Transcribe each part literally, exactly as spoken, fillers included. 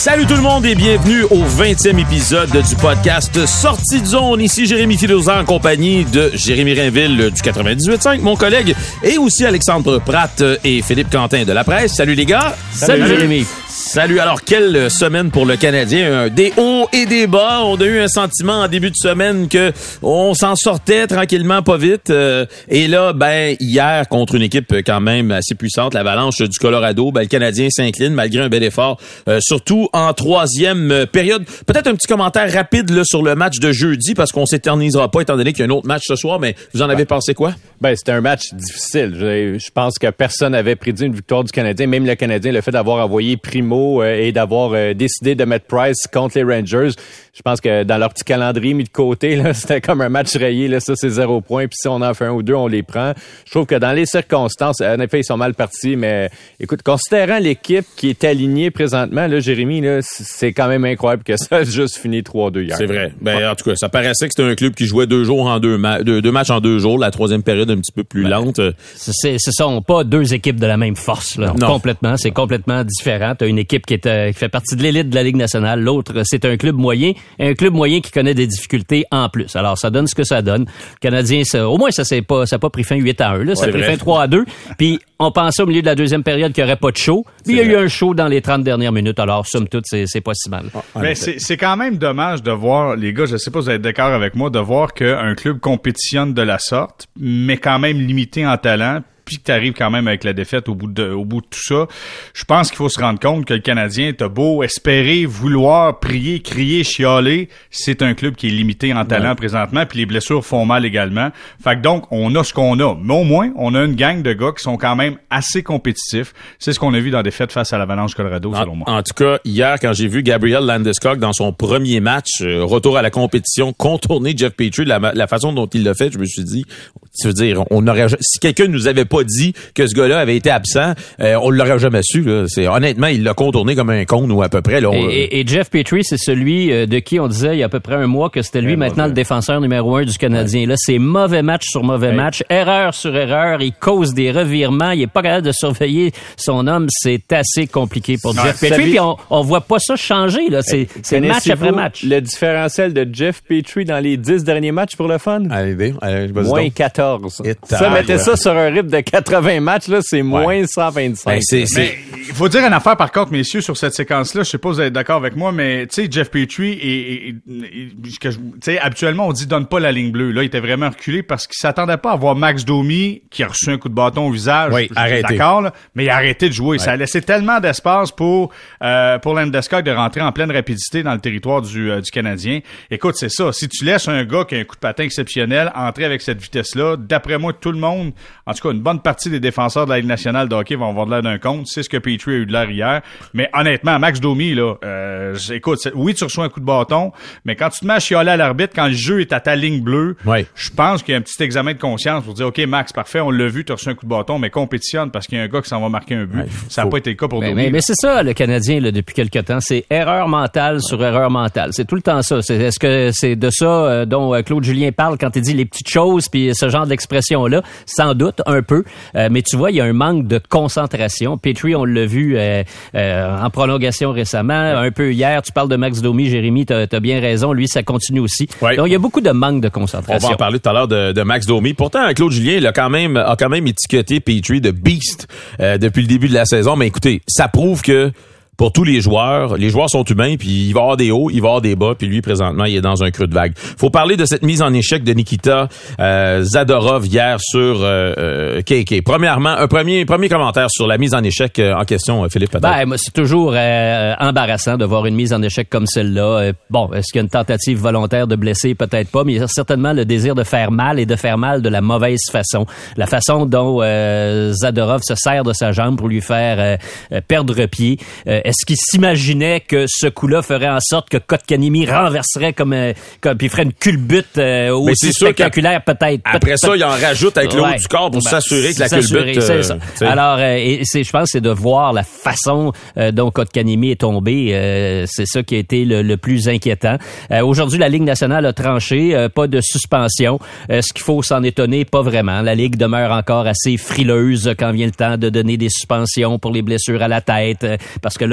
Salut tout le monde et bienvenue au vingtième épisode du podcast Sortie de zone. Ici Jérémy Filosa en compagnie de Jérémy Rainville du quatre-vingt-dix-huit cinq, mon collègue, et aussi Alexandre Pratt et Philippe Quentin de La Presse. Salut les gars. Salut, Salut Jérémy. Salut. Alors, quelle semaine pour le Canadien. Des hauts et des bas. On a eu un sentiment en début de semaine que on s'en sortait tranquillement, pas vite. Et là, ben, hier, contre une équipe quand même assez puissante, l'Avalanche du Colorado, ben, le Canadien s'incline malgré un bel effort, euh, surtout en troisième période. Peut-être un petit commentaire rapide là, sur le match de jeudi, parce qu'on s'éternisera pas étant donné qu'il y a un autre match ce soir, mais vous en avez ben, pensé quoi? Ben, c'était un match difficile. Je, je pense que personne n'avait prédit une victoire du Canadien, même le Canadien, le fait d'avoir envoyé Primo euh, et d'avoir euh, décidé de mettre Price contre les Rangers. Je pense que dans leur petit calendrier mis de côté, là, c'était comme un match rayé. Là, ça, c'est zéro point. Puis si on en fait un ou deux, on les prend. Je trouve que dans les circonstances, en effet, ils sont mal partis. Mais écoute, considérant l'équipe qui est alignée présentement, là, Jérémy, là, c'est quand même incroyable que ça a juste fini trois deux hier. C'est vrai. Ben, ouais. En tout cas, ça paraissait que c'était un club qui jouait deux jours en deux, ma- deux, deux matchs en deux jours. La troisième période un petit peu plus ben, lente. C'est, ce sont pas deux équipes de la même force. Là. Non. Complètement. C'est complètement différent. T'as une équipe qui, est, euh, qui fait partie de l'élite de la Ligue nationale. L'autre, c'est un club moyen. Un club moyen qui connaît des difficultés en plus. Alors, ça donne ce que ça donne. Le Canadien, ça, au moins, ça s'est pas, ça a pas pris fin huit à un, là. Ça ouais, a pris vrai. fin trois à deux. Puis, on pensait au milieu de la deuxième période qu'il n'y aurait pas de show. Puis, il y a eu un show dans les trente dernières minutes. Alors, somme toute, c'est, c'est pas si mal. Ah, mais c'est, c'est quand même dommage de voir, les gars, je sais pas si vous êtes d'accord avec moi, de voir qu'un club compétitionne de la sorte, mais quand même limité en talent, puis que t'arrives quand même avec la défaite au bout de au bout de tout ça. Je pense qu'il faut se rendre compte que le Canadien, t'as beau espérer, vouloir, prier, crier, chialer, c'est un club qui est limité en talent ouais. présentement, puis les blessures font mal également. Fait que donc, on a ce qu'on a. Mais au moins, on a une gang de gars qui sont quand même assez compétitifs. C'est ce qu'on a vu dans des défaites face à l'Avalanche Colorado, en, selon moi. En tout cas, hier, quand j'ai vu Gabriel Landeskog dans son premier match, euh, retour à la compétition, contourner Jeff Petrie, la, la façon dont il l'a fait, je me suis dit, tu veux dire, on aurait, si quelqu'un nous avait pas dit que ce gars-là avait été absent, euh, on l'aurait jamais su. Là. C'est, honnêtement, il l'a contourné comme un con ou à peu près. Là, on... et, et Jeff Petrie, c'est celui de qui on disait il y a à peu près un mois que c'était lui, ouais, maintenant, mauvais. Le défenseur numéro un du Canadien. Ouais. Là, c'est mauvais match sur mauvais ouais. match, erreur sur erreur, il cause des revirements, il est pas capable de surveiller son homme. C'est assez compliqué pour non, Jeff Petrie. Puis on, on voit pas ça changer. Là. C'est, c'est match après match. Le différentiel de Jeff Petrie dans les dix derniers matchs pour le fun? Allez, allez, moins quatorze. Ça, mettez ça sur un rythme de quatre-vingts matchs, là, c'est moins ouais. cent vingt-cinq. Ben, c'est, c'est... Il faut dire une affaire, par contre, messieurs, sur cette séquence-là. Je sais pas si vous êtes d'accord avec moi, mais tu sais, Jeff Petrie, et, et, et, tu sais, habituellement, on dit donne pas la ligne bleue. Là, il était vraiment reculé parce qu'il s'attendait pas à voir Max Domi qui a reçu un coup de bâton au visage. Oui, arrêtez. D'accord, là, mais il a arrêté de jouer. Ouais. Ça a laissé tellement d'espace pour euh, pour Landeskog de rentrer en pleine rapidité dans le territoire du, euh, du Canadien. Écoute, c'est ça. Si tu laisses un gars qui a un coup de patin exceptionnel entrer avec cette vitesse-là, d'après moi, tout le monde, en tout cas, une bonne partie des défenseurs de la Ligue nationale de hockey vont avoir de l'air d'un compte. C'est ce que Petrie a eu de l'air hier. Mais honnêtement, Max Domi, là, euh, écoute, oui, tu reçois un coup de bâton, mais quand tu te mets à chialer à l'arbitre, quand le jeu est à ta ligne bleue, ouais. je pense qu'il y a un petit examen de conscience pour dire, OK, Max, parfait, on l'a vu, tu as reçu un coup de bâton, mais compétitionne parce qu'il y a un gars qui s'en va marquer un but. Ouais, ça n'a pas été le cas pour mais, Domi. Mais, mais c'est ça, le Canadien, là, depuis quelque temps. C'est erreur mentale ouais. sur erreur mentale. C'est tout le temps ça. C'est, est-ce que c'est de ça euh, dont euh, Claude Julien parle quand il dit les petites choses puis ce genre d'expression-là? Sans doute, un peu. Euh, mais tu vois, il y a un manque de concentration. Petrie, on l'a vu euh, euh, en prolongation récemment, un peu hier. Tu parles de Max Domi, Jérémy, t'as, t'as bien raison. Lui, ça continue aussi. Ouais. Donc, il y a beaucoup de manque de concentration. On va en parler tout à l'heure de, de Max Domi. Pourtant, Claude Julien, il a quand même, a quand même étiqueté Petrie de beast euh, depuis le début de la saison. Mais écoutez, ça prouve que pour tous les joueurs, les joueurs sont humains, puis il va y avoir des hauts, il va y avoir des bas, puis lui, présentement, il est dans un creux de vague. Faut parler de cette mise en échec de Nikita euh, Zadorov hier sur euh, K K. Premièrement, un premier premier commentaire sur la mise en échec euh, en question, Philippe, peut-être. Ben, moi, c'est toujours euh, embarrassant de voir une mise en échec comme celle-là. Euh, bon, est-ce qu'il y a une tentative volontaire de blesser? Peut-être pas, mais il y a certainement le désir de faire mal et de faire mal de la mauvaise façon. La façon dont euh, Zadorov se sert de sa jambe pour lui faire euh, perdre pied. Euh, Est-ce qu'il s'imaginait que ce coup-là ferait en sorte que Kotkaniemi renverserait comme, euh, comme puis ferait une culbute euh, aussi spectaculaire, peut-être. Après peut-être, ça, il en rajoute avec le haut ouais. du corps pour ben, s'assurer que la culbute... C'est ça. Euh, Alors, euh, et c'est, je pense que c'est de voir la façon euh, dont Kotkaniemi est tombé. Euh, c'est ça qui a été le, le plus inquiétant. Euh, aujourd'hui, la Ligue nationale a tranché. Euh, pas de suspension. Euh, ce qu'il faut s'en étonner, pas vraiment. La Ligue demeure encore assez frileuse quand vient le temps de donner des suspensions pour les blessures à la tête. Euh, parce que là,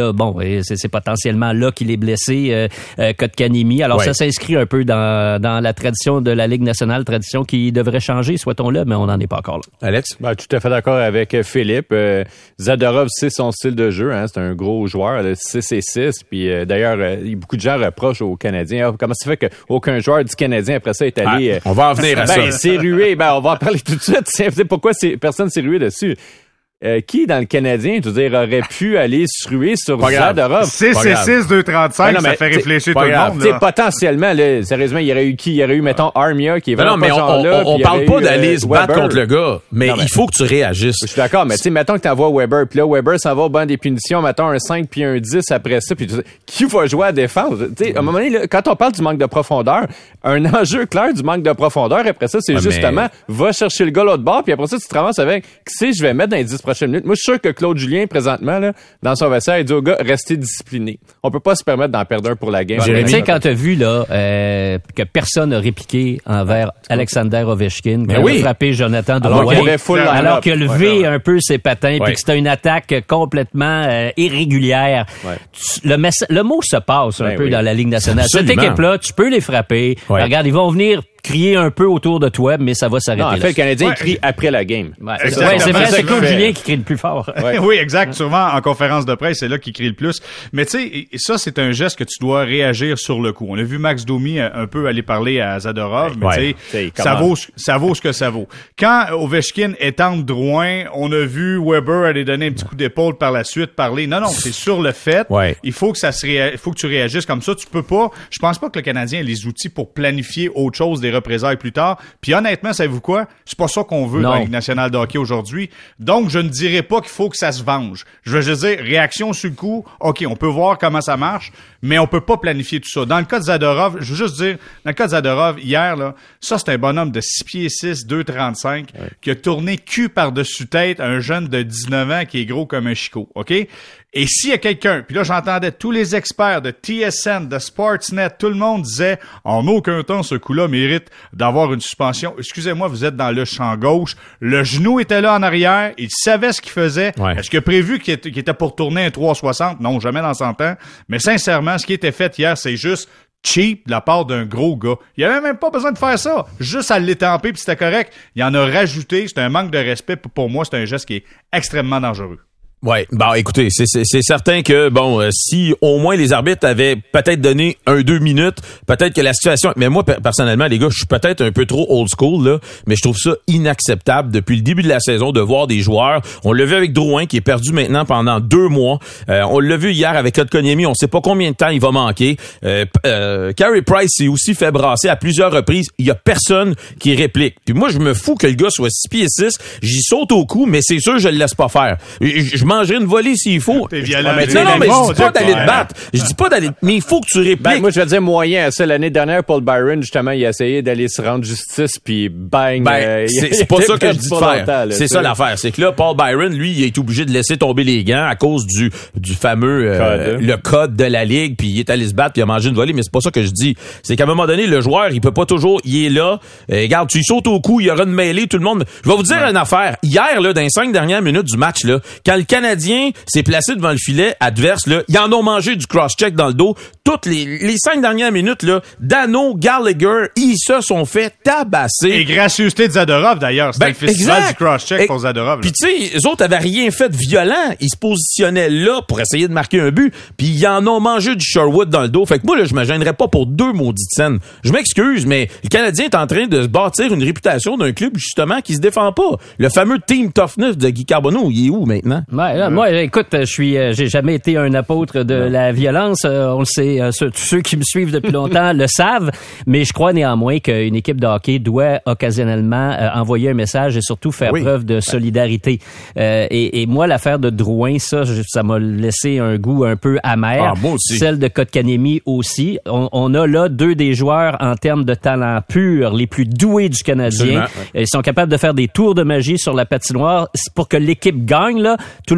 là, bon, c'est, c'est potentiellement là qu'il est blessé, euh, euh, Kotkaniemi. Alors, ouais. ça s'inscrit un peu dans, dans la tradition de la Ligue nationale, tradition qui devrait changer, souhaitons-le, mais on n'en est pas encore là. Alex? Ben, tout à fait d'accord avec Philippe. Euh, Zadorov, c'est son style de jeu, hein, c'est un gros joueur, six et six, puis euh, d'ailleurs, euh, beaucoup de gens reprochent aux Canadiens. Ah, comment ça fait qu'aucun joueur du Canadien, après ça, est allé... Ah, on va en venir à ben, ça. C'est rué, ben, on va en parler tout de suite. C'est, pourquoi c'est, personne s'est rué dessus? Euh, qui, dans le Canadien, je veux dire, aurait pu aller se ruer sur Zadorov? six et six, deux trente-cinq, ça fait réfléchir tout le monde. Là. Potentiellement, là, sérieusement, il y aurait eu qui? Il y aurait eu, mettons, Armia, qui est vraiment non, mais pas on, genre là. On, on parle pas eu, d'aller se battre Weber. contre le gars, mais non, il faut que tu réagisses. Je suis d'accord, mais tu sais, mettons que t'envoies Weber, puis là, Weber s'en va au banc des punitions, mettons un cinq puis un dix après ça, puis qui va jouer à défense? Tu sais, à un moment donné, là, quand on parle du manque de profondeur, un enjeu clair du manque de profondeur, après ça, c'est ouais, justement, mais... va chercher le gars l'autre bord, puis après ça, tu te ramasses avec, qui c'est, je vais mettre dans les dix prochaines minutes. Moi, je suis sûr que Claude Julien, présentement, là, dans son vestiaire, il dit aux gars, restez disciplinés. On peut pas se permettre d'en perdre un pour la game. Tu sais, quand t'as vu, là, euh, que personne n'a répliqué envers ah, Alexander Ovechkin, qui oui. a frappé Jonathan Drouin, alors, alors qu'il a levé ouais, un peu ses patins, puis ouais. que c'était une attaque complètement euh, irrégulière. Ouais. Tu, le, messa- le mot se passe un ben peu oui. dans la Ligue nationale. Absolument. Cette équipe-là, tu peux les frapper. Ouais. Regarde, ils vont venir crier un peu autour de toi, mais ça va s'arrêter. Non, en fait, là. le Canadien ouais. crie après la game. Ouais, c'est, ouais, c'est vrai, c'est Claude Julien qui crie le plus fort. Ouais. Oui, exact. Souvent, en conférence de presse, c'est là qu'il crie le plus. Mais tu sais, ça, c'est un geste que tu dois réagir sur le coup. On a vu Max Domi un peu aller parler à Zadorov, mais ouais. tu sais, ça vaut, ça vaut ce que ça vaut. Quand Ovechkin étend Drouin, on a vu Weber aller donner un petit coup d'épaule par la suite, parler. Non, non, c'est sur le fait. Ouais. Il faut que ça se réa... il faut que tu réagisses comme ça. Tu peux pas, je pense pas que le Canadien ait les outils pour planifier autre chose, des représailles plus tard. Puis honnêtement, savez-vous quoi? C'est pas ça qu'on veut non. dans la Ligue nationale de hockey aujourd'hui. Donc, je ne dirais pas qu'il faut que ça se venge. Je veux juste dire, réaction sur le coup, OK, on peut voir comment ça marche, mais on peut pas planifier tout ça. Dans le cas de Zadorov, je veux juste dire, dans le cas de Zadorov, hier, là, ça, c'est un bonhomme de six pieds six, deux trente-cinq, ouais. qui a tourné cul par-dessus tête un jeune de dix-neuf ans qui est gros comme un chicot, OK? Et s'il y a quelqu'un, puis là j'entendais tous les experts de T S N, de Sportsnet, tout le monde disait en aucun temps ce coup-là mérite d'avoir une suspension. Excusez-moi, vous êtes dans le champ gauche. Le genou était là en arrière, il savait ce qu'il faisait. Ouais. Est-ce qu'il a prévu qu'il était, qu'il était pour tourner un trois soixante? Non, jamais dans cent ans. Mais sincèrement, ce qui était fait hier, c'est juste cheap de la part d'un gros gars. Il avait même pas besoin de faire ça. Juste à l'étamper puis c'était correct. Il en a rajouté. C'est un manque de respect. Pour moi, c'est un geste qui est extrêmement dangereux. Ouais, bon, écoutez, c'est, c'est, c'est certain que, bon, euh, si au moins les arbitres avaient peut-être donné un, deux minutes, peut-être que la situation, mais moi, personnellement, les gars, je suis peut-être un peu trop old school, là, mais je trouve ça inacceptable depuis le début de la saison de voir des joueurs. On l'a vu avec Drouin, qui est perdu maintenant pendant deux mois. Euh, on l'a vu hier avec Kotkaniemi, on sait pas combien de temps il va manquer. Euh, euh, Carey Price s'est aussi fait brasser à plusieurs reprises. Il y a personne qui réplique. Puis moi, je me fous que le gars soit six pieds six, j'y saute au cou, mais c'est sûr, je le laisse pas faire. Je, je mangerai une volée s'il faut. T'es violent. Ah, mais non, non, mais je dis pas d'aller te battre. Je dis pas d'aller, mais il faut que tu répliques. Ben, moi, je vais dire moyen. Ça, l'année dernière, Paul Byron, justement, il a essayé d'aller se rendre justice, puis bang. Ben, euh, c'est, c'est pas ça que je dis de faire. Là, c'est ça l'affaire. C'est que là, Paul Byron, lui, il est obligé de laisser tomber les gants à cause du, du fameux, euh, code. le code de la ligue, puis il est allé se battre, puis il a mangé une volée, mais c'est pas ça que je dis. C'est qu'à un moment donné, le joueur, il peut pas toujours, il est là. Euh, regarde, tu sautes au cou, il y aura une mêlée, tout le monde. Je vais vous dire ouais. une affaire. Hier, là, dans les cinq dernières minutes du match, là, quand le Canadien s'est placé devant le filet adverse, là, ils en ont mangé du cross-check dans le dos. Toutes les, les cinq dernières minutes, là, Dano, Gallagher, ils se sont fait tabasser. Et gracieuseté de Zadorov, d'ailleurs. C'était ben, le festival exact. du cross-check et, pour Zadorov. Puis tu sais, les autres avaient rien fait de violent. Ils se positionnaient là pour essayer de marquer un but. Puis ils en ont mangé du Sherwood dans le dos. Fait que moi, là, je me gênerais pas pour deux maudites scènes. Je m'excuse, mais le Canadien est en train de se bâtir une réputation d'un club, justement, qui se défend pas. Le fameux team toughness de Guy Carbonneau, il est où maintenant? Ouais, là, euh. Moi, écoute, je suis, euh, j'ai jamais été un apôtre de non. la violence. Euh, on le sait, euh, ceux, tous ceux qui me suivent depuis longtemps le savent. Mais je crois néanmoins qu'une équipe de hockey doit occasionnellement euh, envoyer un message et surtout faire oui. preuve de solidarité. Euh, et, et moi, l'affaire de Drouin, ça, ça m'a laissé un goût un peu amer. Ah, moi aussi. Celle de Kotkaniemi aussi. On, on a là deux des joueurs en termes de talent pur, les plus doués du Canadien. Absolument. Ils sont capables de faire des tours de magie sur la patinoire. Pour que l'équipe gagne, là, tout le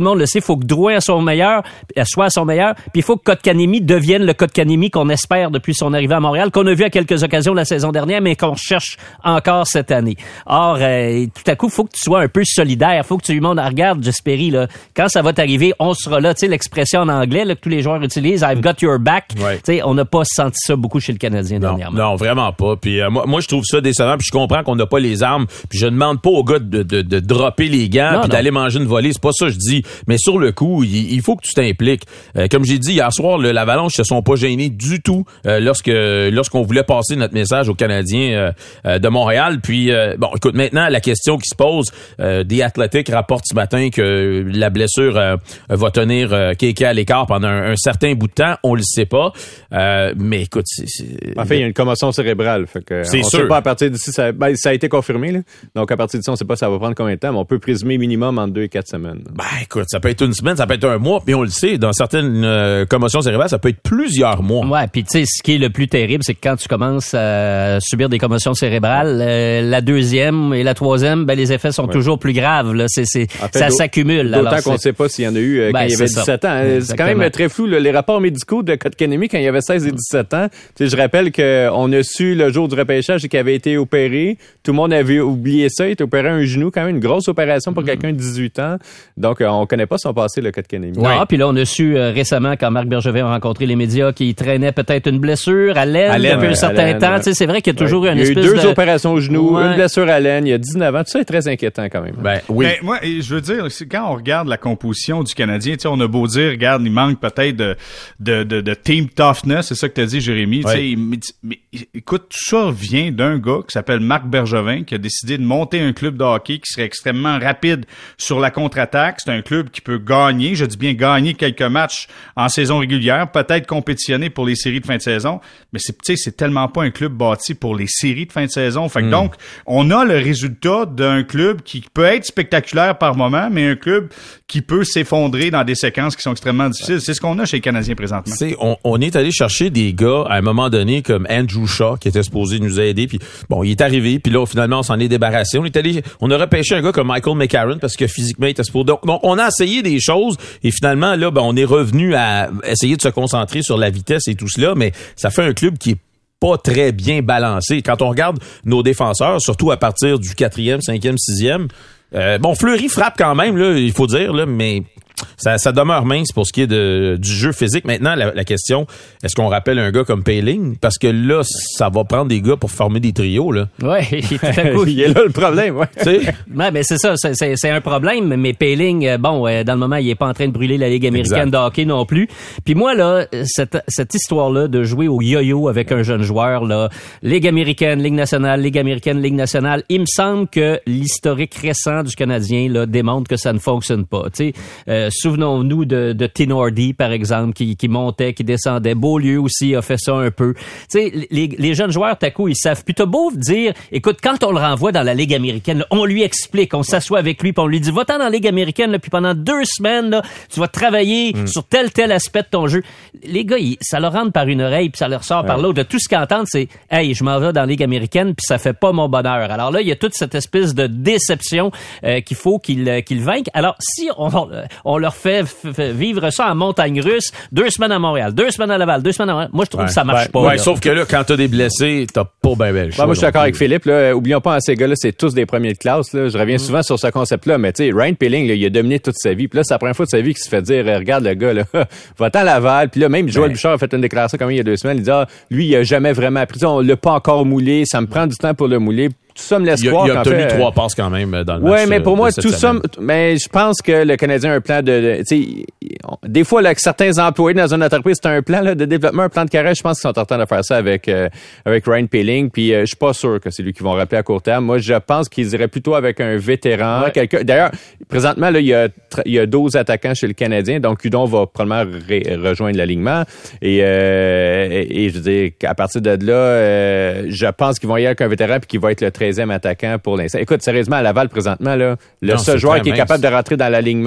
le monde le sait, il faut que Drouin soit son meilleur, soit son meilleur, puis il faut que Kotkaniemi devienne le Kotkaniemi qu'on espère depuis son arrivée à Montréal, qu'on a vu à quelques occasions la saison dernière, mais qu'on cherche encore cette année. Or, euh, tout à coup, il faut que tu sois un peu solidaire, il faut que tu lui montres, regarde, Jesperi, là, quand ça va t'arriver, on sera là, tu sais, l'expression en anglais là, que tous les joueurs utilisent, I've got your back. Ouais. Tu sais, on n'a pas senti ça beaucoup chez le Canadien non, dernièrement. Non, vraiment pas. Puis euh, moi, moi, je trouve ça décevant, puis je comprends qu'on n'a pas les armes, puis je demande pas aux gars de, de, de dropper les gants, puis d'aller manger une volée, c'est pas ça que je dis. Mais sur le coup, il, il faut que tu t'impliques. Euh, comme j'ai dit hier soir, le, l'Avalanche se sont pas gênés du tout euh, lorsque lorsqu'on voulait passer notre message aux Canadiens euh, euh, de Montréal. Puis euh, bon, écoute, maintenant la question qui se pose, euh, The Athletic rapporte ce matin que la blessure euh, va tenir euh, K K à l'écart pendant un, un certain bout de temps. On le sait pas, euh, mais écoute, c'est, c'est... en fait, il y a une commotion cérébrale, fait que c'est on sûr. Sait pas à partir d'ici, ça, ben, ça a été confirmé là. Donc à partir d'ici, on sait pas ça va prendre combien de temps, mais on peut présumer minimum entre deux et quatre semaines. Ben écoute, ça peut être une semaine, ça peut être un mois, puis on le sait, dans certaines euh, commotions cérébrales, ça peut être plusieurs mois. Ouais, puis tu sais, ce qui est le plus terrible, c'est que quand tu commences à subir des commotions cérébrales, euh, la deuxième et la troisième, ben les effets sont ouais. toujours plus graves. Là, c'est, c'est en fait, ça s'accumule. D'autant alors, qu'on ne sait pas s'il y en a eu euh, ben, quand il y avait dix-sept ans. Exactement. C'est quand même très flou là, les rapports médicaux de Kotkaniemi quand il y avait seize et dix-sept ans. Tu sais, je rappelle qu'on a su le jour du repêchage qu'il avait été opéré. Tout le monde avait oublié ça. Il était opéré un genou, quand même une grosse opération pour mm-hmm. quelqu'un de dix-huit ans. Donc euh, on connaît pas son passé, le Kotkaniemi. Ouais. Ah, puis là on a su euh, récemment quand Marc Bergevin a rencontré les médias qu'il traînait peut-être une blessure à l'aine depuis ouais, un certain l'aine, temps. Ouais. Tu sais, c'est vrai qu'il y a toujours ouais. eu une espèce de... Il y a eu deux de... opérations au genou, ouais. une blessure à l'aine. Il y a dix-neuf ans. Tout ça est très inquiétant quand même. Ben oui. Mais moi, je veux dire, quand on regarde la composition du Canadien, tu sais, on a beau dire, regarde, il manque peut-être de de de, de team toughness, c'est ça que t'as dit, Jérémy. Ouais. Tu sais, mais, mais écoute, tout ça vient d'un gars qui s'appelle Marc Bergevin, qui a décidé de monter un club de hockey qui serait extrêmement rapide sur la contre-attaque. C'est un club qui peut gagner, je dis bien gagner quelques matchs en saison régulière, peut-être compétitionner pour les séries de fin de saison, mais c'est, tu sais, c'est tellement pas un club bâti pour les séries de fin de saison. Fait que mm. donc, on a le résultat d'un club qui peut être spectaculaire par moment, mais un club qui peut s'effondrer dans des séquences qui sont extrêmement difficiles. C'est ce qu'on a chez les Canadiens présentement. C'est, on, on est allé chercher des gars à un moment donné comme Andrew Shaw qui était supposé nous aider, puis bon, il est arrivé, puis là finalement on s'en est débarrassé. On est allé, on a repêché un gars comme Michael McCarron parce que physiquement il était supposé. Donc, donc on a essayé des choses et finalement là, ben on est revenu à essayer de se concentrer sur la vitesse et tout cela, mais ça fait un club qui est pas très bien balancé. Quand on regarde nos défenseurs, surtout à partir du quatrième, cinquième, sixième, euh, bon, Fleury frappe quand même, là, il faut dire, là, mais ça, ça demeure mince pour ce qui est de, du jeu physique. Maintenant, la, la question, est-ce qu'on rappelle un gars comme Poehling? Parce que là, ça va prendre des gars pour former des trios, là. Ouais, tout à coup. Il est là le problème, ouais. Tu sais? Ouais, ben c'est ça, c'est, c'est, c'est un problème, mais Poehling, bon, dans le moment, il est pas en train de brûler la Ligue américaine exact. de hockey non plus. Puis moi, là, cette, cette histoire-là de jouer au yo-yo avec un jeune joueur, là, Ligue américaine, Ligue nationale, Ligue américaine, Ligue nationale, il me semble que l'historique récent du Canadien, là, démontre que ça ne fonctionne pas. Tu sais, euh, souvenons-nous de, de Tinordi, par exemple, qui, qui montait, qui descendait. Beaulieu aussi a fait ça un peu. Tu sais, les, les jeunes joueurs, tout à coup, ils savent. Puis t'as beau dire, écoute, quand on le renvoie dans la Ligue américaine, là, on lui explique, on s'assoit avec lui, puis on lui dit, va-t'en dans la Ligue américaine, là, puis pendant deux semaines, là, tu vas travailler mm. sur tel, tel aspect de ton jeu. Les gars, ils, ça leur rentre par une oreille, puis ça leur sort ouais. par l'autre. Tout ce qu'ils entendent, c'est, hey, je m'en vais dans la Ligue américaine, puis ça fait pas mon bonheur. Alors là, il y a toute cette espèce de déception euh, qu'il faut qu'ils, euh, qu'ils vainquent. Alors, si on, on leur fait vivre ça en montagne russe, deux semaines à Montréal, deux semaines à Laval, deux semaines à Montréal. Moi, je trouve ouais. que ça marche ouais. pas. Ouais, sauf que là, quand t'as des blessés, t'as pas bien belle chose. Moi, je suis d'accord avec Philippe. Là, oublions pas, ces gars-là, c'est tous des premiers de classe. Là. Je reviens mm. souvent sur ce concept-là, mais tu sais, Ryan Poehling, là, il a dominé toute sa vie. Puis là, c'est la première fois de sa vie qu'il se fait dire, regarde le gars, là, va-t'en à Laval. Puis là, même Joël ouais. Bouchard a fait une déclaration comme il y a deux semaines. Il dit, ah, lui, il a jamais vraiment appris ça. On l'a pas encore moulé. Ça me prend du temps pour le mouler. Tout ça me laisse il a, croire. Il a obtenu fait, trois passes quand même dans le match. Ouais, mais pour moi, tout semaine. ça, mais je pense que le Canadien a un plan de, de tu sais, des fois, là, que certains employés dans une entreprise, c'est un plan, là, de développement, un plan de carrière. Je pense qu'ils sont en train de faire ça avec, euh, avec Ryan Poehling. Puis, euh, je suis pas sûr que c'est lui qu'ils vont rappeler à court terme. Moi, je pense qu'ils iraient plutôt avec un vétéran, ouais. quelqu'un. D'ailleurs, présentement, là, il y a, il y a douze attaquants chez le Canadien. Donc, Hudon va probablement re- rejoindre l'alignement. Et, euh, et, et je veux dire, à partir de là, euh, je pense qu'ils vont y aller avec un vétéran puis qu'il va être le treizième attaquant pour l'instant. Écoute, sérieusement, à Laval, présentement, là, le non, seul joueur qui mince. est capable de rentrer dans l'alignement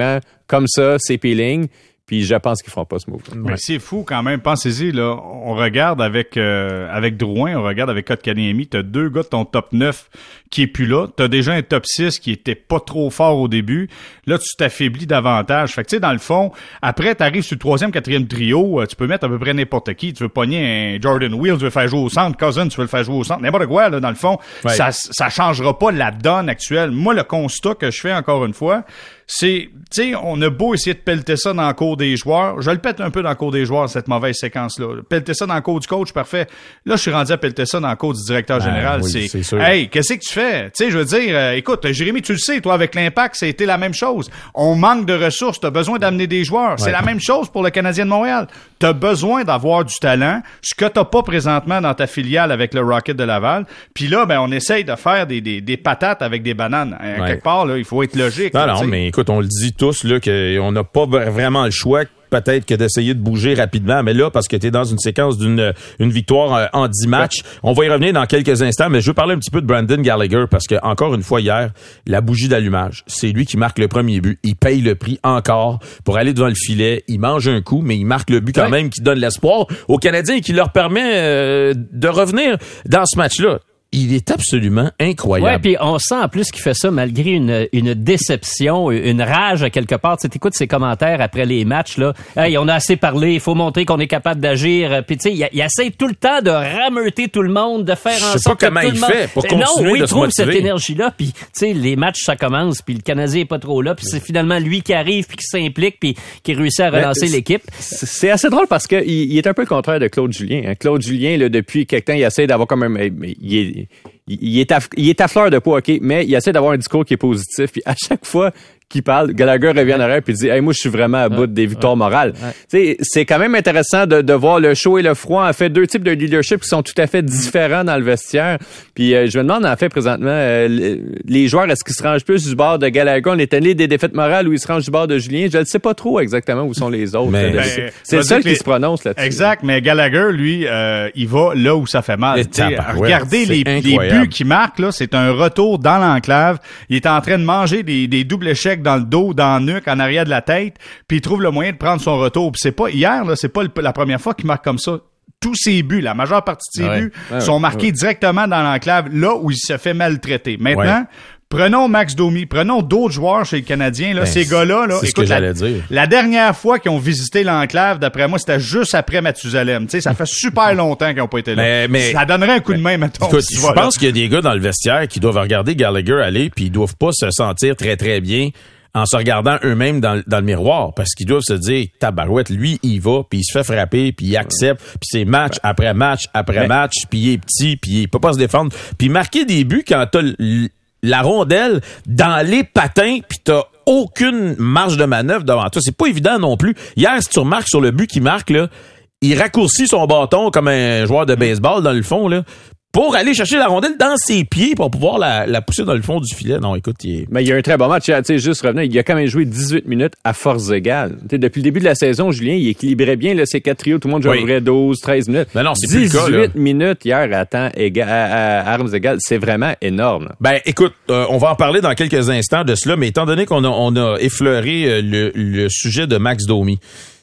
comme ça, c'est peeling. Puis je pense qu'ils feront pas ce move. Mais ouais. C'est fou quand même. Pensez-y, là. On regarde avec euh, avec Drouin, on regarde avec Kotkaniemi. T'as deux gars de ton top neuf qui est plus là. T'as déjà un top six qui était pas trop fort au début. Là, tu t'affaiblis davantage. Fait que tu sais, dans le fond, après, t'arrives sur le troisième, quatrième trio, tu peux mettre à peu près n'importe qui. Tu veux pogner un Jordan Wheel, tu veux le faire jouer au centre. Cousins, tu veux le faire jouer au centre. N'importe quoi, là, dans le fond. Ouais. Ça, ça changera pas la donne actuelle. Moi, le constat que je fais encore une fois, c'est, tu sais, on a beau essayer de pelleter ça dans le cours des joueurs. Je le pète un peu dans le cours des joueurs, cette mauvaise séquence-là. Pelleter ça dans le cours du coach, parfait. Là, je suis rendu à pelleter ça dans le cours du directeur ben, général. Oui, c'est, c'est sûr. Hey, qu'est-ce que tu fais? Tu sais, je veux dire, euh, écoute, Jérémy, tu le sais, toi, avec l'Impact, ça a été la même chose. On manque de ressources. T'as besoin d'amener des joueurs. Ouais. C'est la même chose pour le Canadien de Montréal. T'as besoin d'avoir du talent, ce que t'as pas présentement dans ta filiale avec le Rocket de Laval. Puis là, ben, on essaye de faire des, des, des patates avec des bananes. Euh, ouais. Quelque part, là, il faut être logique. Non, là, non, mais écoute, on le dit tous, là, qu'on n'a pas vraiment le choix peut-être que d'essayer de bouger rapidement, mais là, parce que tu es dans une séquence d'une une victoire en dix matchs, on va y revenir dans quelques instants, mais je veux parler un petit peu de Brandon Gallagher, parce que encore une fois hier, la bougie d'allumage, c'est lui qui marque le premier but, il paye le prix encore pour aller devant le filet, il mange un coup, mais il marque le but quand ouais. même qui donne l'espoir aux Canadiens et qui leur permet euh, de revenir dans ce match-là. Il est absolument incroyable. Ouais, puis on sent en plus qu'il fait ça malgré une une déception, une rage à quelque part. Tu écoutes ses commentaires après les matchs là. Hey, on a assez parlé, il faut montrer qu'on est capable d'agir. Puis tu sais, il, il essaie tout le temps de rameuter tout le monde, de faire en sorte que tout le monde. Je sais pas comment il fait pour continuer non, oui, de se motiver. Il trouve cette énergie là. Puis tu sais, les matchs ça commence, puis le Canadien est pas trop là. Puis c'est finalement lui qui arrive, puis qui s'implique, puis qui réussit à relancer Mais, l'équipe. C'est assez drôle parce que il, il est un peu le contraire de Claude Julien. Hein. Claude Julien là, depuis quelque temps, il essaie d'avoir comme un, il est Il est, à, il est à fleur de peau, OK, mais il essaie d'avoir un discours qui est positif. Puis à chaque fois qu'il parle, Gallagher revient en arrière puis dit « Hey, moi, je suis vraiment à bout ouais, des victoires ouais, morales. Ouais. » Tu sais, c'est quand même intéressant de, de voir le chaud et le froid. En fait, deux types de leadership qui sont tout à fait différents dans le vestiaire. Puis euh, je me demande, en fait, présentement, euh, les joueurs, est-ce qu'ils se rangent plus du bord de Gallagher? On est allé des défaites morales ou ils se rangent du bord de Julien? Je ne sais pas trop exactement où sont les autres. Mais, ben, c'est c'est le seul qui les... se prononce là-dessus. Exact, mais Gallagher, lui, euh, il va là où ça fait mal. Regardez les, les buts qu'il marque, là, c'est un retour dans l'enclave. Il est en train de manger des, des doubles échecs dans le dos, dans le nuque, en arrière de la tête, puis il trouve le moyen de prendre son retour. Puis c'est pas hier, là, c'est pas le, la première fois qu'il marque comme ça. Tous ses buts, la majeure partie de ses ouais. buts, ouais, sont ouais, marqués ouais. directement dans l'enclave, là où il se fait maltraiter. Maintenant, ouais. prenons Max Domi, prenons d'autres joueurs chez les Canadiens, là, ben, ces gars-là, là, c'est écoute, ce que la, dire. la dernière fois qu'ils ont visité l'enclave, d'après moi, c'était juste après Mathusalem. Tu sais, ça fait super longtemps qu'ils n'ont pas été là. Mais, mais, ça donnerait un coup de main, mettons. Écoute, je pense qu'il y a des gars dans le vestiaire qui doivent regarder Gallagher aller, puis ils doivent pas se sentir très, très bien en se regardant eux-mêmes dans, dans le miroir, parce qu'ils doivent se dire, tabarouette, lui, il va, puis il se fait frapper, puis il accepte, puis c'est match après match après mais, match, puis il est petit, puis il peut pas se défendre. Puis marquer des buts quand t'as l- la rondelle dans les patins, puis t'as aucune marge de manœuvre devant toi. C'est pas évident non plus. Hier, si tu remarques sur le but qu'il marque, là, il raccourcit son bâton comme un joueur de baseball dans le fond, là, pour aller chercher la rondelle dans ses pieds pour pouvoir la, la pousser dans le fond du filet. Non, écoute, il est... Mais il y a un très bon match. Tu sais, juste revenir, il a quand même joué dix-huit minutes à force égale. Tu sais, depuis le début de la saison, Julien, il équilibrait bien là, ses quatre trios. Tout le monde jouait oui. douze, treize minutes. Mais non, c'est plus le cas, dix-huit minutes hier à temps égal, à, à armes égales. C'est vraiment énorme. Ben, écoute, euh, on va en parler dans quelques instants de cela, mais étant donné qu'on a, on a effleuré euh, le, le sujet de Max Domi,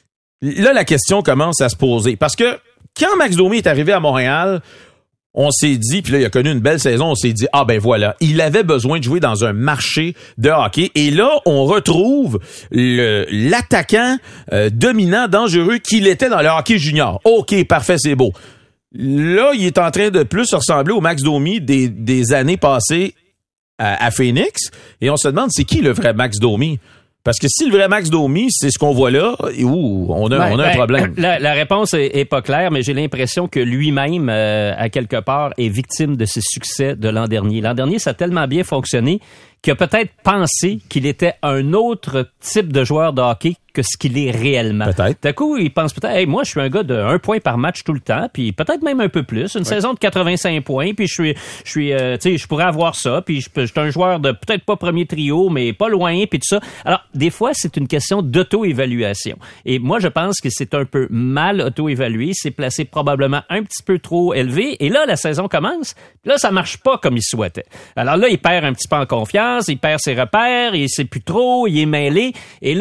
là, la question commence à se poser. Parce que quand Max Domi est arrivé à Montréal, on s'est dit, puis là, il a connu une belle saison, on s'est dit, ah ben voilà, il avait besoin de jouer dans un marché de hockey. Et là, on retrouve le, l'attaquant euh, dominant, dangereux qu'il était dans le hockey junior. OK, parfait, c'est beau. Là, il est en train de plus ressembler au Max Domi des, des années passées à, à Phoenix. Et on se demande, c'est qui le vrai Max Domi? Parce que si le vrai Max Domi, c'est ce qu'on voit là, ouh, on a, ben, on a ben, un problème. La, la réponse est, est pas claire, mais j'ai l'impression que lui-même, euh, à quelque part, est victime de ses succès de l'an dernier. L'an dernier, ça a tellement bien fonctionné qu'il a peut-être pensé qu'il était un autre type de joueur de hockey que ce qu'il est réellement. Peut-être. D'un coup, il pense peut-être, hey, moi, je suis un gars de un point par match tout le temps, puis peut-être même un peu plus, une ouais. saison de quatre-vingt-cinq points, puis je suis, je suis, euh, tu sais, je pourrais avoir ça, puis je, je suis un joueur de peut-être pas premier trio, mais pas loin, puis tout ça. Alors, des fois, c'est une question d'auto-évaluation. Et moi, je pense que c'est un peu mal auto-évalué, c'est placé probablement un petit peu trop élevé, et là, la saison commence, puis là, ça marche pas comme il souhaitait. Alors là, il perd un petit peu en confiance, il perd ses repères, il sait plus trop, il est mêlé, et là,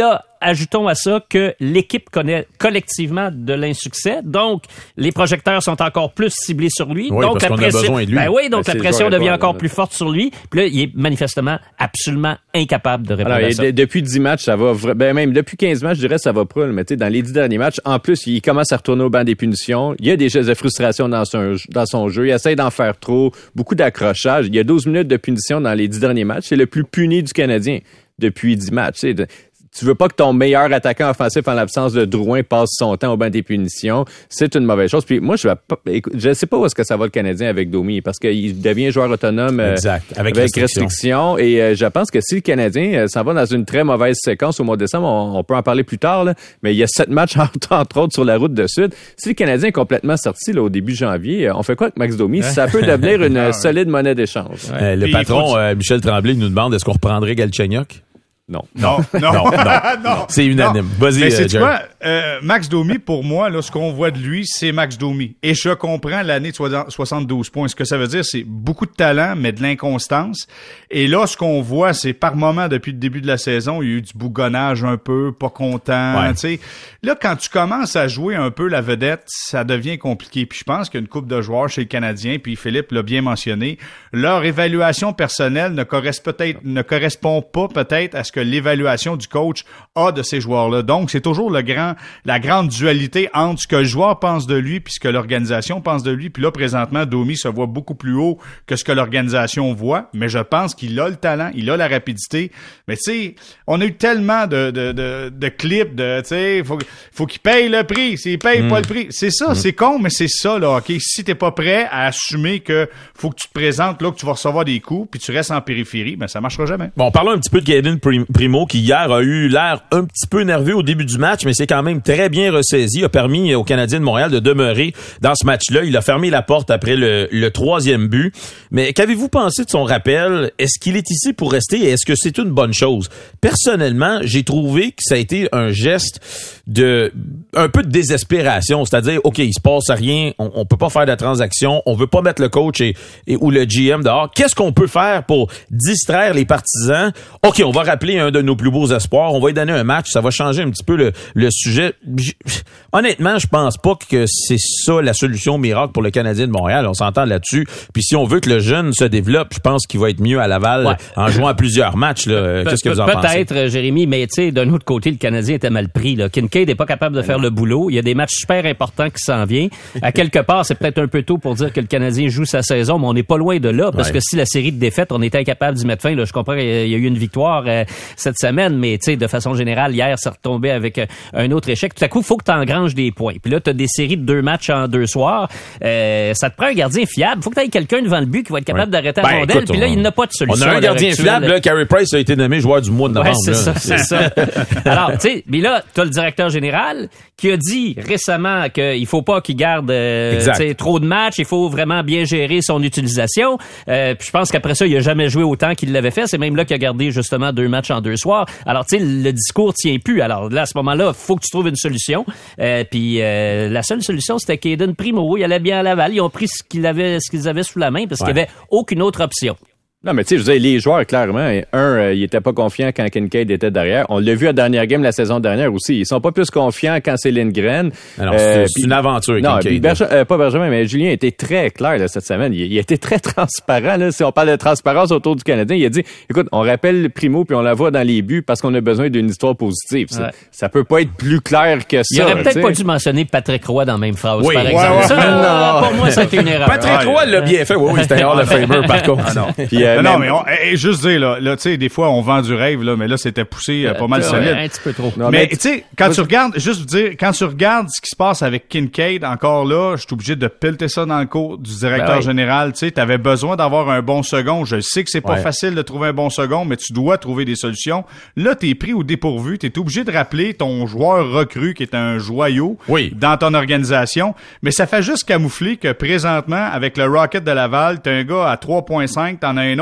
ajoutons à ça que l'équipe connaît collectivement de l'insuccès. Donc, les projecteurs sont encore plus ciblés sur lui. Oui, donc, parce qu'on a besoin de lui. Ben oui, donc ben, la pression devient encore plus forte sur lui. Puis là, il est manifestement absolument incapable de répondre Alors, à ça. d- depuis dix matchs, ça va, vra- ben même depuis quinze matchs, je dirais ça va pas, mais tu sais, dans les dix derniers matchs, en plus, il commence à retourner au banc des punitions. Il y a des gestes de frustration dans son, dans son jeu. Il essaie d'en faire trop. Beaucoup d'accrochage. Il y a douze minutes de punition dans les dix derniers matchs. C'est le plus puni du Canadien depuis dix matchs. Tu sais, tu veux pas que ton meilleur attaquant offensif en l'absence de Drouin passe son temps au banc des punitions. C'est une mauvaise chose. Puis moi, je vais pas, écoute, je sais pas où est-ce que ça va le Canadien avec Domi parce qu'il devient joueur autonome euh, exact. Avec, avec restriction. restriction. Et euh, je pense que si le Canadien euh, s'en va dans une très mauvaise séquence au mois de décembre, on, on peut en parler plus tard, là, mais il y a sept matchs entre, entre autres sur la route de Sud. Si le Canadien est complètement sorti là, au début janvier, euh, on fait quoi avec Max Domi? Ça peut devenir une euh, solide monnaie d'échange. Euh, le Puis, patron, faut- euh, Michel Tremblay, nous demande est-ce qu'on reprendrait Galchenyuk? Non. Non, non, Non, non. non. C'est unanime. Non. Vas-y, Mais euh, c'est Jerry. quoi, euh, Max Domi, pour moi, là, ce qu'on voit de lui, c'est Max Domi. Et je comprends l'année de soixante-douze points. Ce que ça veut dire, c'est beaucoup de talent, mais de l'inconstance. Et là, ce qu'on voit, c'est par moment, depuis le début de la saison, il y a eu du bougonnage un peu, pas content, Ouais. tu sais. Là, quand tu commences à jouer un peu la vedette, ça devient compliqué. Puis je pense qu'il y a une couple de joueurs chez le Canadien, puis Philippe l'a bien mentionné, leur évaluation personnelle ne correspond peut-être, ne correspond pas peut-être à ce que l'évaluation du coach a de ces joueurs-là. Donc, c'est toujours le grand, la grande dualité entre ce que le joueur pense de lui puis ce que l'organisation pense de lui. Puis là, présentement, Domi se voit beaucoup plus haut que ce que l'organisation voit, mais je pense qu'il a le talent, il a la rapidité. Mais tu sais, on a eu tellement de, de, de, de clips de, tu sais, faut, faut qu'il paye le prix. S'il paye Mm. pas le prix, c'est ça, mm. c'est con, mais c'est ça, là, OK? Si t'es pas prêt à assumer que faut que tu te présentes là, que tu vas recevoir des coups, puis tu restes en périphérie, ben ça marchera jamais. Bon, parlons un petit peu de Caden Primo, qui hier a eu l'air un petit peu nerveux au début du match, mais c'est quand même très bien ressaisi. Il a permis aux Canadiens de Montréal de demeurer dans ce match-là. Il a fermé la porte après le, le troisième but. Mais qu'avez-vous pensé de son rappel? Est-ce qu'il est ici pour rester et est-ce que c'est une bonne chose? Personnellement, j'ai trouvé que ça a été un geste de un peu de désespération. C'est-à-dire, OK, il se passe rien, on, on peut pas faire de transaction, on veut pas mettre le coach et, et ou le G M dehors. Qu'est-ce qu'on peut faire pour distraire les partisans? OK, on va rappeler un de nos plus beaux espoirs, on va lui donner un match, ça va changer un petit peu le, le sujet. J- Honnêtement, je pense pas que c'est ça la solution miracle pour le Canadien de Montréal. On s'entend là-dessus. Puis si on veut que le jeune se développe, je pense qu'il va être mieux à Laval Ouais. en jouant à plusieurs matchs. Là. Qu'est-ce que vous en Peut-être, pensez? Peut-être, Jérémy, mais tu sais, d'un autre côté, le Canadien était mal pris. Là. Kincaid n'est pas capable de faire le boulot. Il y a des matchs super importants qui s'en viennent. À quelque part, c'est peut-être un peu tôt pour dire que le Canadien joue sa saison, mais on n'est pas loin de là, parce Ouais. que si la série de défaites, on était incapable d'y mettre fin. Là, je comprends qu'il y a eu une victoire euh, cette semaine, mais tu sais, de façon générale, hier, ça retombait avec euh, un autre échec. Tout à coup, il faut que tu engranges des points. Puis là, tu as des séries de deux matchs en deux soirs. Euh, ça te prend un gardien fiable. Faut que tu aies quelqu'un devant le but qui va être capable Ouais. d'arrêter Ben, la rondelle. écoute, Puis là, on- il n'a pas de solution. On a à un l'heure gardien actuelle. fiable, là. Carey Price a été nommé joueur du mois de Ouais, novembre. c'est là. ça, c'est ça. Alors, tu sais, mais là, t'as le directeur général qui a dit récemment qu'il faut pas qu'il garde euh, Exact. tu sais, trop de matchs, il faut vraiment bien gérer son utilisation. Euh, puis je pense qu'après ça, il a jamais joué autant qu'il l'avait fait. C'est même là qu'il a gardé justement deux matchs en deux soirs. Alors, tu sais, le discours tient plus. Alors là, à ce moment-là, faut que tu trouves une solution. Euh, puis euh, la seule solution, c'était Caden Primo. Il allait bien à Laval. Ils ont pris ce qu'ils avaient, ce qu'ils avaient sous la main parce Ouais. qu'il y avait aucune autre option. Non, mais tu sais, je veux dire, les joueurs, clairement, un, euh, ils étaient pas confiants quand Kincaid était derrière. On l'a vu à la dernière game la saison dernière aussi. Ils sont pas plus confiants quand c'est Lindgren. Alors, c'est, Euh, c'est puis- une aventure, Non, Kincaid. puis Berge- euh, pas Benjamin, mais Julien était très clair là, cette semaine. Il, il était très transparent. Là. Si on parle de transparence autour du Canadien, il a dit, écoute, on rappelle Primo puis on la voit dans les buts parce qu'on a besoin d'une histoire positive. Ça, Ouais. ça peut pas être plus clair que ça. Il aurait peut-être tu sais. pas dû mentionner Patrick Roy dans la même phrase, Oui. par Ouais, exemple. ouais, Ça, ouais. euh, pour moi, c'était une erreur. Patrick Ouais. Roy l'a bien fait. Oui, oui, c'était un Hall of Famer, par contre. Ah non. Puis, euh, non, non, même- mais on, et juste dire, là, là tu sais, des fois, on vend du rêve, là, mais là, c'était poussé euh, pas mal Ouais, solide. un petit peu trop. Non, mais mais- tu sais, quand Moi, tu regardes, juste vous dire, quand tu regardes ce qui se passe avec Kincaid, encore là, je suis obligé de pelleter ça dans le cours du directeur Ben oui. général. Tu sais, t'avais besoin d'avoir un bon second. Je sais que c'est pas Ouais. facile de trouver un bon second, mais tu dois trouver des solutions. Là, t'es pris au dépourvu. T'es obligé de rappeler ton joueur recru qui est un joyau Oui. dans ton organisation. Mais ça fait juste camoufler que présentement, avec le Rocket de Laval, t'as un gars à trois virgule cinq, t'en as un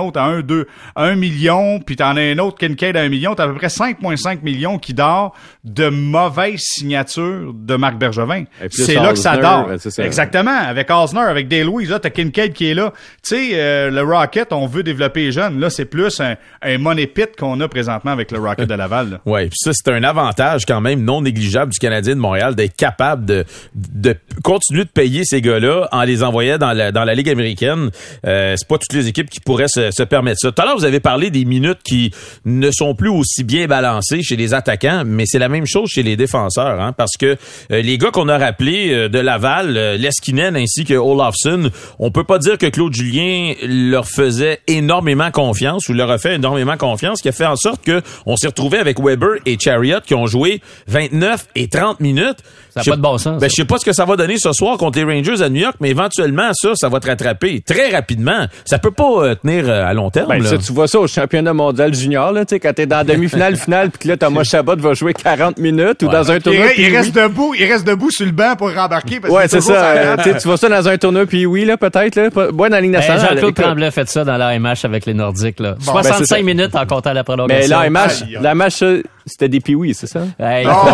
autre à un, deux, un million, puis t'en as un autre, Kincaid à un million, t'as à peu près cinq virgule cinq millions qui dort de mauvaises signatures de Marc Bergevin. C'est là que ça dort. Ben, ça. Exactement. Avec Osner, avec Dale Louise, là, t'as Kincaid qui est là. Tu sais, euh, le Rocket, on veut développer les jeunes. Là, c'est plus un, un money pit qu'on a présentement avec le Rocket de Laval. Oui, puis ça, c'est un avantage quand même non négligeable du Canadien de Montréal d'être capable de, de continuer de payer ces gars-là en les envoyant dans la, dans la Ligue américaine. Euh, c'est pas toutes les équipes qui pourraient se, se permettre ça. Tout à l'heure, vous avez parlé des minutes qui ne sont plus aussi bien balancées chez les attaquants, mais c'est la même chose chez les défenseurs, hein, parce que euh, les gars qu'on a rappelés euh, de Laval, euh, Leskinen ainsi que Olofsson, on peut pas dire que Claude Julien leur faisait énormément confiance ou leur a fait énormément confiance, qui a fait en sorte que on s'est retrouvé avec Weber et Chariot qui ont joué vingt-neuf et trente minutes. Ça n'a pas de bon sens. Ben, je sais pas ce que ça va donner ce soir contre les Rangers à New York, mais éventuellement, ça, ça va te rattraper très rapidement. Ça peut pas euh, tenir euh, à long terme. Ben, là. Tu vois ça au championnat mondial junior, là, tu sais, quand t'es dans la demi-finale, finale, puis que là, Thomas Chabot va jouer quarante minutes ou ouais. dans un tournoi. Il, il reste oui. debout, il reste debout sur le banc pour rembarquer. Parce ouais, que c'est ça. Euh, tu vois ça dans un tournoi, puis oui, là, peut-être, là. Ouais, dans la Ligue nationale. Ben, Jean-Claude Tremblay a fait ça dans la M H avec les Nordiques, là. Bon, soixante-cinq ben, minutes en comptant la prolongation. Mais la M H, la match, c'était des pee-wee, c'est ça? Hey, oh, oh,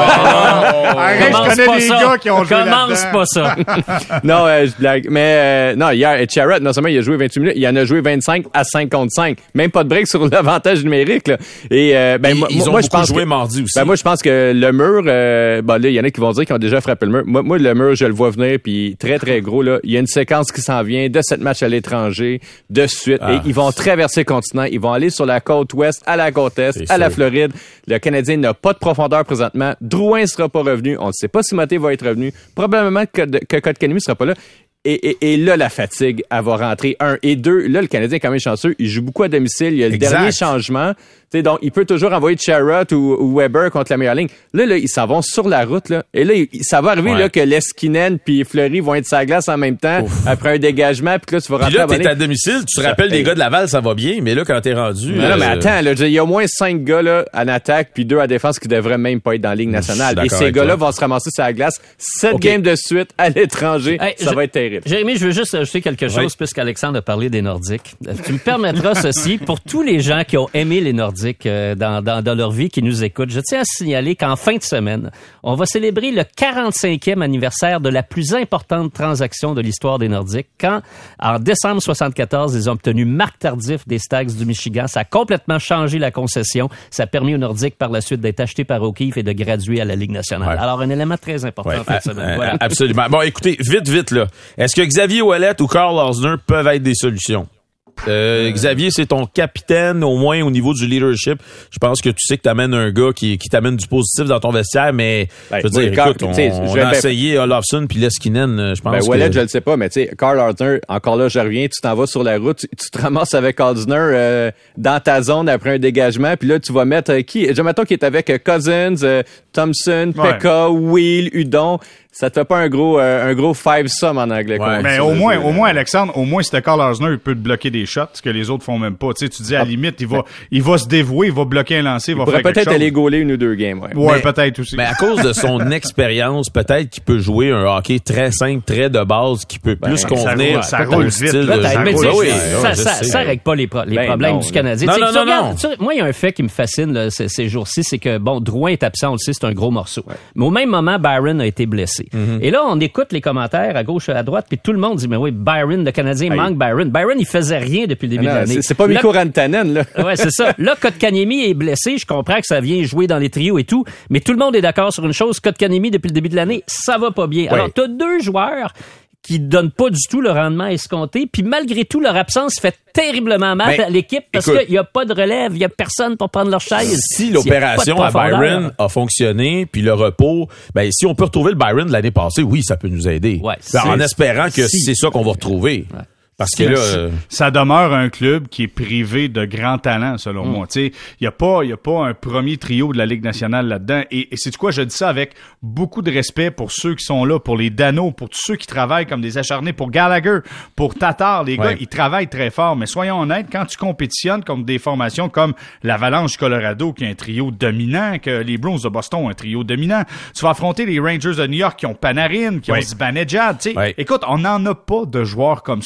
oh, Arrête, je connais des gars qui ont joué Commence pas ça. non, euh, je blague. Mais, euh, non, hier, Chariot, non seulement il a joué vingt-huit minutes, il en a joué vingt-cinq à cinq contre cinq. Même pas de break sur l'avantage numérique, là. Et, euh, ben, ils, moi, ils ont moi je pense joué que, mardi aussi. Ben, moi, je pense que le mur, euh, bon, là, il y en a qui vont dire qu'ils ont déjà frappé le mur. Moi, moi, le mur, je le vois venir, puis très, très gros, là. Il y a une séquence qui s'en vient de sept matchs à l'étranger, de suite. Ah. Et ils vont traverser le continent. Ils vont aller sur la côte ouest, à la côte est, C'est à sûr. la Floride. Le Canadien n'a pas de profondeur présentement. Drouin sera pas revenu. On ne sait pas si Maté va être revenu. Probablement que, que Kotkaniemi sera pas là. Et, et, et là, la fatigue, elle va rentrer. Un. Et deux, là, le Canadien est quand même chanceux. Il joue beaucoup à domicile. Il y a le exact. dernier changement. T'sais, donc, il peut toujours envoyer Chariot ou, ou Weber contre la meilleure ligne. Là, là, ils s'en vont sur la route, là. Et là, il, ça va arriver, ouais. là, que Leskinen puis Fleury vont être sur la glace en même temps, Ouf. après un dégagement, puis là, tu vas rentrer puis là, à la t'es à domicile, tu te rappelles des gars de Laval, ça va bien, mais là, quand t'es rendu... Non, euh... non mais attends, là, il y a au moins cinq gars, là, en attaque, puis deux à défense qui devraient même pas être dans la Ligue nationale. Et ces gars-là toi. vont se ramasser sur la glace sept okay. games de suite à l'étranger. Hey, ça je, va être terrible. Jérémy, je veux juste ajouter quelque chose, oui. puisqu'Alexandre a parlé des Nordiques. Tu me permettras ceci, pour tous les gens qui ont aimé les Nordiques euh, dans Dans, dans leur vie qui nous écoutent. Je tiens à signaler qu'en fin de semaine, on va célébrer le quarante-cinquième anniversaire de la plus importante transaction de l'histoire des Nordiques, quand, en décembre soixante-quatorze, ils ont obtenu Marc Tardif des Stags du Michigan. Ça a complètement changé la concession. Ça a permis aux Nordiques, par la suite, d'être achetés par O'Keefe et de graduer à la Ligue nationale. Ouais. Alors, un élément très important ouais. en fin de semaine. Euh, voilà. Absolument. Bon, écoutez, vite, vite, là. Est-ce que Xavier Ouellet ou Carl Osner peuvent être des solutions? Euh, Xavier, c'est ton capitaine, au moins au niveau du leadership. Je pense que tu sais que t'amènes un gars qui, qui t'amène du positif dans ton vestiaire, mais ben, je veux dire, Carl, écoute, on, on a essayé Olofsson puis Leskinen, je pense ben, que... Ouellet, je le sais pas, mais tu sais, Carl Osner, encore là, je reviens, tu t'en vas sur la route, tu, tu te ramasses avec Osner euh, dans ta zone après un dégagement, puis là, tu vas mettre euh, qui? Je mettons qu'il est avec euh, Cousins, euh, Thompson, ouais. Pekka, Wheel, Hudon. Ça te fait pas un gros euh, un gros five sum en anglais. Ouais, mais au moins, au moins, Alexandre, au moins, c'était Carl Osner, il peut te bloquer des shots, ce que les autres font même pas. Tu sais, tu dis à la limite, il va, il va se dévouer, il va bloquer un lancer, il, il va faire quelque chose. Peut-être aller gauler une ou deux games, ouais. Ouais, mais, peut-être aussi. Mais à cause de son expérience, peut-être qu'il peut jouer un hockey très simple, très de base, qui peut ben, plus convenir. Ça roule, ça roule vite. De là, ça, mais roule, oui, ça, ça, ça, ça règle pas les, pro- les ben problèmes non, du Canadien. Non, non, non, non. Regardes, moi, il y a un fait qui me fascine là, ces, ces jours-ci, c'est que, bon, Drouin est absent, on le sait, c'est un gros morceau. Ouais. Mais au même moment, Byron a été blessé. Mm-hmm. Et là, on écoute les commentaires à gauche et à droite, puis tout le monde dit, mais oui, Byron, le Canadien Aïe. manque Byron. Byron, il faisait rien depuis le début non, de l'année. C'est, c'est pas Mikko Rantanen, là. Ouais, c'est ça. Là, Kotkaniemi est blessé. Je comprends que ça vient jouer dans les trios et tout, mais tout le monde est d'accord sur une chose. Kotkaniemi, depuis le début de l'année, ça va pas bien. Ouais. Alors, t'as deux joueurs qui donnent pas du tout le rendement escompté, puis malgré tout, leur absence fait terriblement mal ben, à l'équipe parce qu'il y a pas de relève, il y a personne pour prendre leur chaise. Si l'opération à Byron a fonctionné, puis le repos, ben si on peut retrouver le Byron de l'année passée, oui, ça peut nous aider. Ouais, ben, en espérant que si. c'est ça qu'on va retrouver. Ouais. Parce que là, euh... ça demeure un club qui est privé de grands talents, selon mm. moi. Tu sais, il y a pas, il y a pas un premier trio de la Ligue nationale là-dedans. Et, et c'est quoi, je dis ça avec beaucoup de respect pour ceux qui sont là, pour les Dano, pour tous ceux qui travaillent comme des acharnés, pour Gallagher, pour Tatar. Les ouais. gars, ils travaillent très fort. Mais soyons honnêtes, quand tu compétitionnes contre des formations comme l'Avalanche Colorado, qui est un trio dominant, que les Bruins de Boston ont un trio dominant, tu vas affronter les Rangers de New York qui ont Panarin, qui ouais. ont Zibanejad. Tu sais, ouais. écoute, on n'en a pas de joueurs comme ça avec le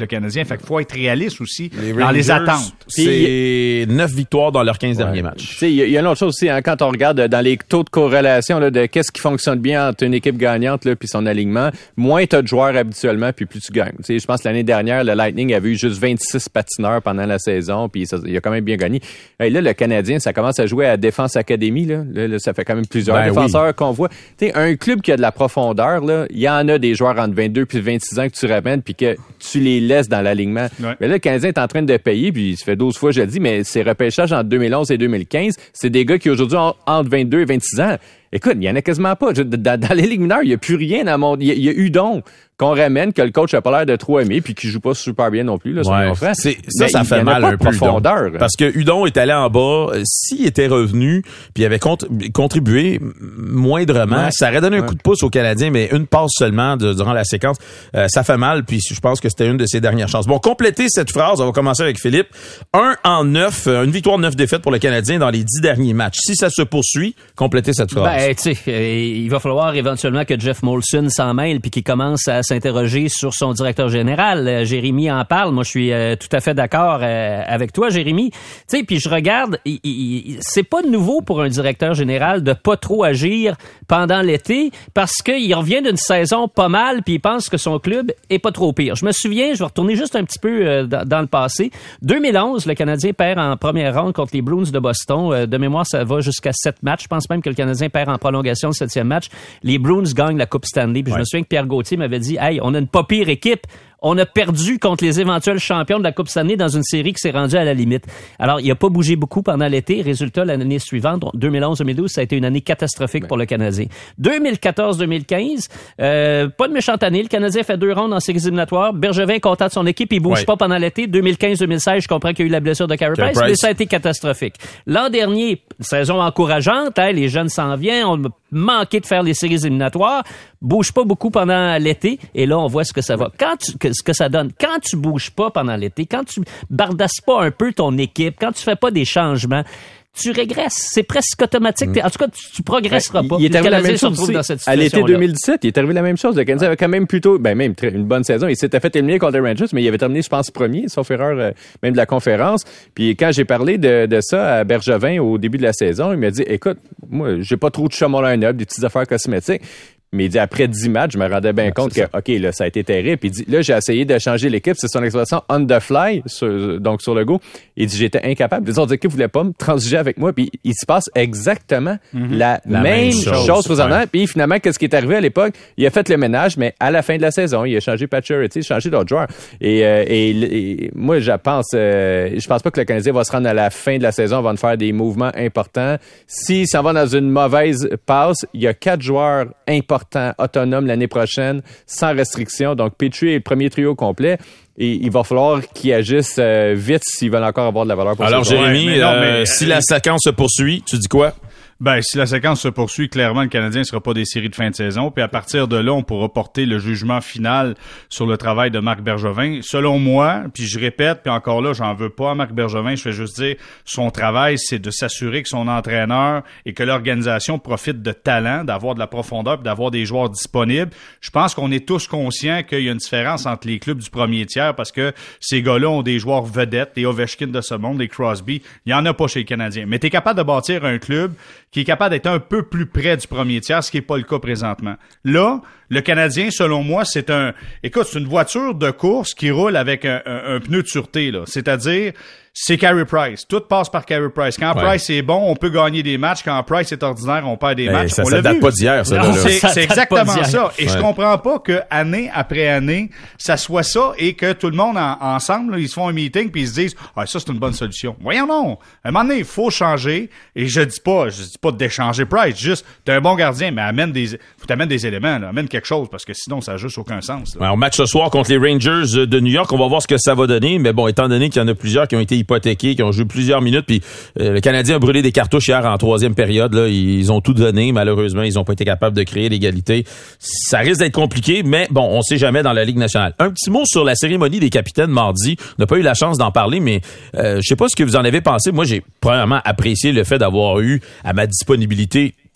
Canadien. Fait qu'il faut être réaliste aussi les dans Rangers, les attentes. C'est neuf victoires dans leurs quinze ouais. derniers matchs. Tu sais, il y, y a une autre chose aussi, hein, quand on regarde dans les taux de corrélation là, de qu'est-ce qui fonctionne bien entre une équipe gagnante là, puis son alignement, moins tu as de joueurs habituellement, puis plus tu gagnes. Tu sais, je pense que l'année dernière, le Lightning avait eu juste vingt-six patineurs pendant la saison, puis il a quand même bien gagné. Et là, le Canadien, ça commence à jouer à Défense Academy. Là. Là, là, ça fait quand même plusieurs ben défenseurs oui. qu'on voit. Tu sais, un club qui a de la profondeur, là, il y en a des joueurs entre vingt-deux puis vingt-six ans que tu ramènes, puis que tu les laisses dans l'alignement. Ouais. Mais là, le Canadien est en train de payer, puis ça fait douze fois, je le dis, mais ces repêchages entre deux mille onze et deux mille quinze, c'est des gars qui aujourd'hui ont entre vingt-deux et vingt-six ans. Écoute, il y en a quasiment pas. Dans, dans les ligues mineures, il n'y a plus rien à mon... Il y a, il y a Udon qu'on ramène, que le coach a pas l'air de trop aimer, puis qui joue pas super bien non plus, là, ouais. frère. C'est, ça, mais ça il, fait il mal un peu, profondeur. Udon. Parce que Udon est allé en bas. S'il était revenu, puis il avait cont- contribué moindrement, ouais. ça aurait donné un ouais. coup de pouce aux Canadiens, mais une passe seulement de, durant la séquence, euh, ça fait mal, puis je pense que c'était une de ses dernières chances. Bon, complétez cette phrase, on va commencer avec Philippe. Un en neuf, une victoire, neuf défaites pour le Canadien dans les dix derniers matchs. Si ça se poursuit, complétez cette phrase. Ben, tu sais, euh, il va falloir éventuellement que Jeff Molson s'en mêle puis qu'il commence à s'interroger sur son directeur général. Euh, Jérémy en parle. Moi, je suis euh, tout à fait d'accord euh, avec toi, Jérémy. Tu sais, puis je regarde, il, il, c'est pas nouveau pour un directeur général de pas trop agir pendant l'été parce qu'il revient d'une saison pas mal puis il pense que son club est pas trop pire. Je me souviens, je vais retourner juste un petit peu euh, dans, dans le passé. deux mille onze, le Canadien perd en première ronde contre les Bruins de Boston. Euh, de mémoire, ça va jusqu'à sept matchs. Je pense même que le Canadien perd en prolongation le septième match. Les Bruins gagnent la Coupe Stanley. Puis ouais. je me souviens que Pierre Gauthier m'avait dit « Hey, on a une pas pire équipe. On a perdu contre les éventuels champions de la Coupe Stanley dans une série qui s'est rendue à la limite. » Alors, il a pas bougé beaucoup pendant l'été. Résultat, l'année suivante, deux mille onze deux mille douze, ça a été une année catastrophique ouais. pour le Canadien. deux mille quatorze deux mille quinze, euh, pas de méchante année. Le Canadien fait deux rondes en séries éliminatoires. Bergevin est content de son équipe. Il bouge ouais. pas pendant l'été. deux mille quinze deux mille seize, je comprends qu'il y a eu la blessure de Carey Price, Price, mais ça a été catastrophique. L'an dernier, saison encourageante. Hein, les jeunes s'en viennent. On a manqué de faire les séries éliminatoires. Bouge pas beaucoup pendant l'été. Et là, on voit ce que ça va. Quand tu, que, ce que ça donne. Quand tu bouges pas pendant l'été, quand tu bardasses pas un peu ton équipe, quand tu fais pas des changements, tu régresses. C'est presque automatique. Mm. En tout cas, tu, tu progresseras pas. Il est arrivé la même chose dans cette à l'été deux mille dix-sept. Il est arrivé la même chose. Le Canadien avait quand même plutôt, ben même une bonne saison. Il s'était fait éliminer contre les Rangers, mais il avait terminé, je pense, premier, sauf erreur, euh, même de la conférence. Puis quand j'ai parlé de, de ça à Bergevin au début de la saison, il m'a dit, écoute, moi, j'ai pas trop de chat mon line-up, des petites affaires cosmétiques. Mais il dit, après dix matchs, je me rendais bien ouais, compte que, ça. OK, là, ça a été terrible. Puis il dit, là, j'ai essayé de changer l'équipe. C'est son expression on the fly, sur, donc sur le go. Il dit, j'étais incapable. Les autres équipes voulaient pas me transiger avec moi. Puis il se passe exactement mm-hmm. la, la même, même chose, chose présentement. Ouais. Puis finalement, qu'est-ce qui est arrivé à l'époque? Il a fait le ménage, mais à la fin de la saison, il a changé Pacioretty, il a changé d'autres joueurs. Et, euh, et, et moi, je pense, euh, je pense pas que le Canadien va se rendre à la fin de la saison avant de faire des mouvements importants. S'il s'en va dans une mauvaise passe, il y a quatre joueurs importants, autonomes l'année prochaine, sans restriction. Donc, Petrie est le premier trio complet. Et il va falloir qu'ils agissent euh, vite s'ils veulent encore avoir de la valeur pour Alors, Jérémy, ouais, mais non, mais, euh, si la séquence se poursuit, tu dis quoi? Ben, si la séquence se poursuit, clairement, le Canadien ne sera pas des séries de fin de saison. Puis à partir de là, on pourra porter le jugement final sur le travail de Marc Bergevin. Selon moi, puis je répète, puis encore là, j'en veux pas à Marc Bergevin, je fais juste dire, son travail, c'est de s'assurer que son entraîneur et que l'organisation profite de talent, d'avoir de la profondeur, puis d'avoir des joueurs disponibles. Je pense qu'on est tous conscients qu'il y a une différence entre les clubs du premier tiers parce que ces gars-là ont des joueurs vedettes, les Ovechkin de ce monde, les Crosby. Il y en a pas chez les Canadiens. Mais t'es capable de bâtir un club qui est capable d'être un peu plus près du premier tiers, ce qui n'est pas le cas présentement. Là, le Canadien, selon moi, c'est un... Écoute, c'est une voiture de course qui roule avec un, un, un pneu de sûreté, là. C'est-à-dire, c'est Carey Price. Tout passe par Carey Price. Quand ouais. Price est bon, on peut gagner des matchs. Quand Price est ordinaire, on perd des ben, matchs. Ça, on ça l'a date vu. pas d'hier, ça. Non, là, c'est, ça c'est exactement ça. Et ouais. je comprends pas que année après année, ça soit ça et que tout le monde en, ensemble, là, ils se font un meeting puis ils se disent « Ah, ça, c'est une bonne solution. » Voyons non. À un moment donné, il faut changer. Et je dis pas, je dis pas d'échanger Price. Juste, t'es un bon gardien, mais amène des, faut t'amener des éléments, là. Amène quelque chose parce que sinon, ça n'a juste aucun sens. Ouais, on match ce soir contre les Rangers de New York. On va voir ce que ça va donner. Mais bon, étant donné qu'il y en a plusieurs qui ont été hypothéqués, qui ont joué plusieurs minutes, puis euh, le Canadien a brûlé des cartouches hier en troisième période. Là, ils ont tout donné. Malheureusement, ils n'ont pas été capables de créer l'égalité. Ça risque d'être compliqué, mais bon, on sait jamais dans la Ligue nationale. Un petit mot sur la cérémonie des capitaines mardi. On n'a pas eu la chance d'en parler, mais euh, je sais pas ce que vous en avez pensé. Moi, j'ai premièrement apprécié le fait d'avoir eu à ma disponibilité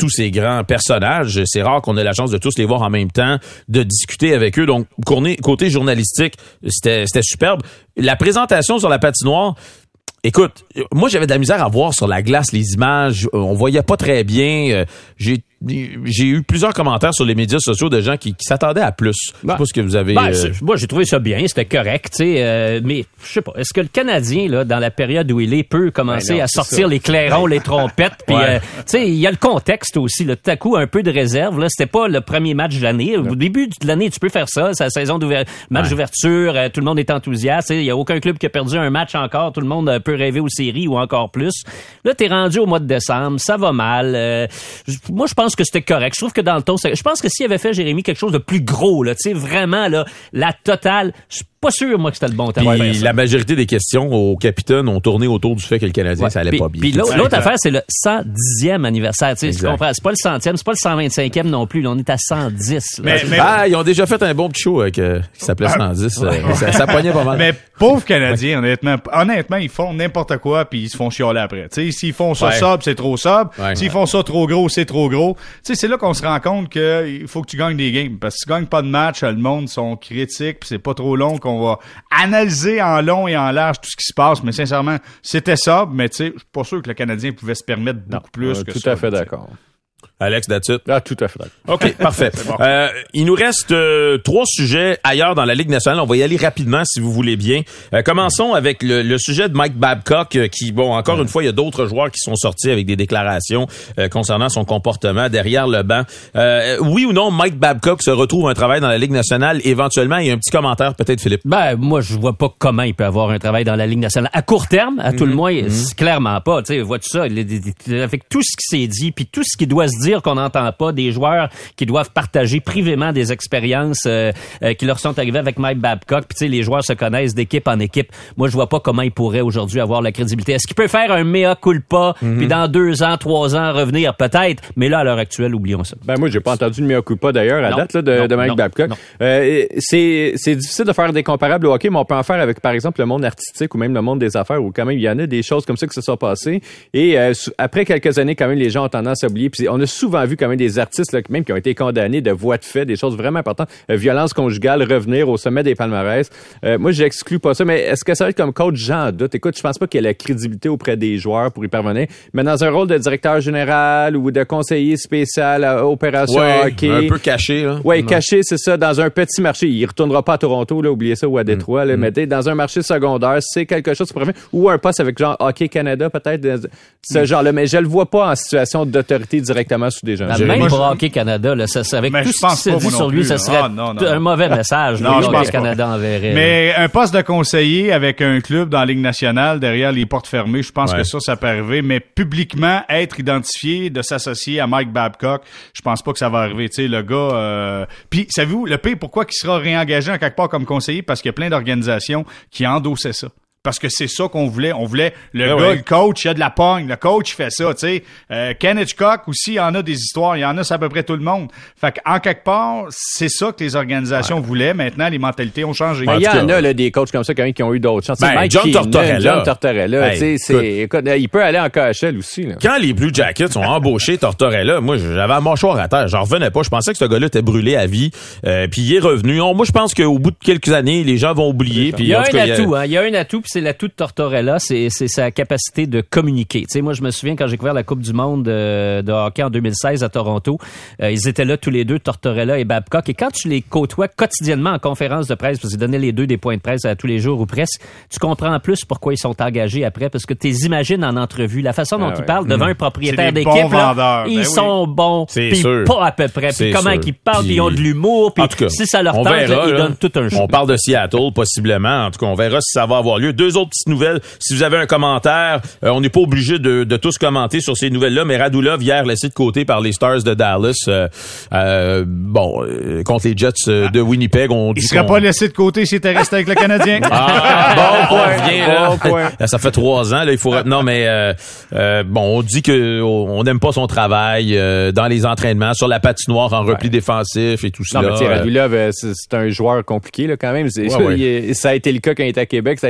tous ces grands personnages. C'est rare qu'on ait la chance de tous les voir en même temps, de discuter avec eux. Donc, côté journalistique, c'était, c'était superbe. La présentation sur la patinoire, écoute, moi, j'avais de la misère à voir sur la glace les images. On voyait pas très bien. J'ai J'ai eu plusieurs commentaires sur les médias sociaux de gens qui, qui s'attendaient à plus. Je sais ben, pas ce que vous avez... Ben, euh... Moi, j'ai trouvé ça bien, c'était correct, tu sais, euh, mais je sais pas, est-ce que le Canadien, là, dans la période où il est, peut commencer ben non, à sortir ça. Les clairons, les trompettes, puis ouais. euh, tu sais, il y a le contexte aussi, là, tout à coup, un peu de réserve, là, c'était pas le premier match de l'année. Au début de l'année, tu peux faire ça, c'est la saison d'ouverture, match ouais. d'ouverture, euh, tout le monde est enthousiaste, il y a aucun club qui a perdu un match encore, tout le monde peut rêver aux séries ou encore plus. Là, t'es rendu au mois de décembre, ça va mal. Euh, moi, je pense que c'était correct. Je trouve que dans le ton, je pense que s'il avait fait, Jérémy, quelque chose de plus gros, là, tu sais, vraiment, là, la totale, je suis pas sûr, moi, que c'était le bon temps. Puis la majorité des questions au capitaine ont tourné autour du fait que le Canadien, ouais. ça allait puis, pas bien. Puis l'autre, l'autre affaire, c'est le cent dixième anniversaire, tu sais, tu comprends? C'est pas le centième, c'est pas le cent vingt-cinquième non plus, là, on est à cent dix. Là. Mais, mais, ah, ils ont déjà fait un bon petit show avec, euh, qui s'appelait cent dix. Ouais. Euh, ça, ça pognait pas mal. Mais pauvres Canadiens, honnêtement, honnêtement, ils font n'importe quoi puis ils se font chialer après. Tu sais, s'ils font ça ouais. sobre, c'est trop sobre. Ouais. S'ils font ça trop gros, c'est trop gros. Tu sais, c'est là qu'on se rend compte qu'il faut que tu gagnes des games. Parce que si tu gagnes pas de match, le monde sont critiques puis c'est pas trop long qu'on va analyser en long et en large tout ce qui se passe. Mais sincèrement, c'était sobre, mais tu sais, je suis pas sûr que le Canadien pouvait se permettre beaucoup non, plus euh, que tout ça. Tout à fait d'accord. Alex, that's it. Ah, tout à fait. OK, parfait. Bon. Euh, il nous reste euh, trois sujets ailleurs dans la Ligue nationale. On va y aller rapidement, si vous voulez bien. Euh, commençons avec le, le sujet de Mike Babcock, euh, qui, bon, encore une fois, il y a d'autres joueurs qui sont sortis avec des déclarations euh, concernant son comportement derrière le banc. Euh, oui ou non, Mike Babcock se retrouve un travail dans la Ligue nationale éventuellement? Il y a un petit commentaire, peut-être, Philippe. Ben, moi, je vois pas comment il peut avoir un travail dans la Ligue nationale. À court terme, à mm-hmm. tout le moins, mm-hmm. c'est clairement pas. Tu sais, vois-tu ça? Avec tout ce qui s'est dit, puis tout ce qui doit se dire qu'on n'entend pas, des joueurs qui doivent partager privément des expériences euh, euh, qui leur sont arrivées avec Mike Babcock. Puis tu sais, les joueurs se connaissent d'équipe en équipe. Moi, je vois pas comment il pourrait aujourd'hui avoir la crédibilité. Est-ce qu'il peut faire un mea culpa, mm-hmm. puis dans deux ans, trois ans revenir peut-être? Mais là, à l'heure actuelle, oublions ça. Ben moi, j'ai pas entendu de mea culpa d'ailleurs à non, date là, de, non, de Mike non, Babcock. Non. Euh, c'est c'est difficile de faire des comparables au hockey, mais on peut en faire avec par exemple le monde artistique ou même le monde des affaires où quand même il y en a des choses comme ça qui se sont passées. Et euh, après quelques années, quand même, les gens ont tendance à oublier. Puis on a souvent vu quand même des artistes là, même qui ont été condamnés de voies de fait, des choses vraiment importantes, euh, violence conjugale, revenir au sommet des palmarès. Euh, moi, j'exclus pas ça, mais est-ce que ça va être comme coach? J'en doute. Écoute, je pense pas qu'il y ait la crédibilité auprès des joueurs pour y parvenir, mais dans un rôle de directeur général ou de conseiller spécial à opération ouais, hockey. Un peu caché, là. Oui, caché, c'est ça, dans un petit marché. Il retournera pas à Toronto, là, oubliez ça, ou à Détroit, là, mm. mais dans un marché secondaire, c'est quelque chose qui pourrait faire, ou un poste avec genre Hockey Canada, peut-être, ce mm. genre-là, mais je le vois pas en situation d'autorité directement sous des gens. La même pour Hockey Canada, là, ça, ça, avec mais tout ce qui s'est dit sur lui, plus, ça serait ah, non, non, un mauvais message. Non, que Hockey Canada enverrait. Mais un poste de conseiller avec un club dans la Ligue nationale, derrière les portes fermées, je pense ouais. que ça, ça peut arriver, mais publiquement, être identifié, de s'associer à Mike Babcock, je pense pas que ça va arriver. Tu sais, le gars... Euh... Puis, savez-vous, le pire, pourquoi qu'il sera réengagé en quelque part comme conseiller? Parce qu'il y a plein d'organisations qui endossaient ça. Parce que c'est ça qu'on voulait. On voulait le ben gars, ouais. le coach, il y a de la pogne. Le coach, il fait ça, tu sais. Euh, Ken Hitchcock aussi, il y en a des histoires. Il y en a, c'est à peu près tout le monde. Fait qu'en quelque part, c'est ça que les organisations ouais. voulaient. Maintenant, les mentalités ont changé. Ben, il y en a là, des coachs comme ça quand même qui ont eu d'autres chances. Ben, John Tortorella. John Tortorella. Hey, tu sais, c'est, écoute, il peut aller en K H L aussi. Là. Quand les Blue Jackets ont embauché Tortorella, moi, j'avais un mâchoire à terre. J'en revenais pas. Je pensais que ce gars-là était brûlé à vie. Euh, puis il est revenu. On, moi, je pense qu'au bout de quelques années, les gens vont oublier. Puis il y a un atout. Il y a un atout, puis c'est l'atout de Tortorella. Là, c'est, c'est sa capacité de communiquer. Tu sais, moi, je me souviens quand j'ai couvert la Coupe du monde euh, de hockey en deux mille seize à Toronto, euh, ils étaient là tous les deux, Tortorella et Babcock. Et quand tu les côtoies quotidiennement en conférence de presse, parce qu'ils donnaient les deux des points de presse à tous les jours ou presque, tu comprends plus pourquoi ils sont engagés après, parce que tu les imagines en entrevue. La façon dont ah ouais. ils parlent devant mmh. un propriétaire d'équipe, là, ils ben sont oui. bons, puis pas à peu près. Puis comment sûr. Ils parlent, puis ils ont de l'humour, puis si ça leur tente, verra, ils là, donnent tout un show. On parle de Seattle, possiblement. En tout cas, on verra si ça va avoir lieu. Deux autres petites nouvelles. Si vous avez un commentaire, euh, on n'est pas obligé de, de tous commenter sur ces nouvelles-là, mais Radulov, hier, laissé de côté par les Stars de Dallas, euh, euh, bon, euh, contre les Jets euh, de Winnipeg, on dit il serait pas laissé de côté s'il était resté avec le Canadien. Ah, bon point. On revient, là. Bon point. Ça fait trois ans, là, il faut... Non, mais euh, euh, bon, on dit que on n'aime pas son travail euh, dans les entraînements, sur la patinoire, en repli ouais. défensif et tout ça. Non, mais tu sais, Radulov, c'est, c'est un joueur compliqué, là, quand même. C'est, ouais, ça, ouais. Il, ça a été le cas quand il était à Québec, ça a été le cas quand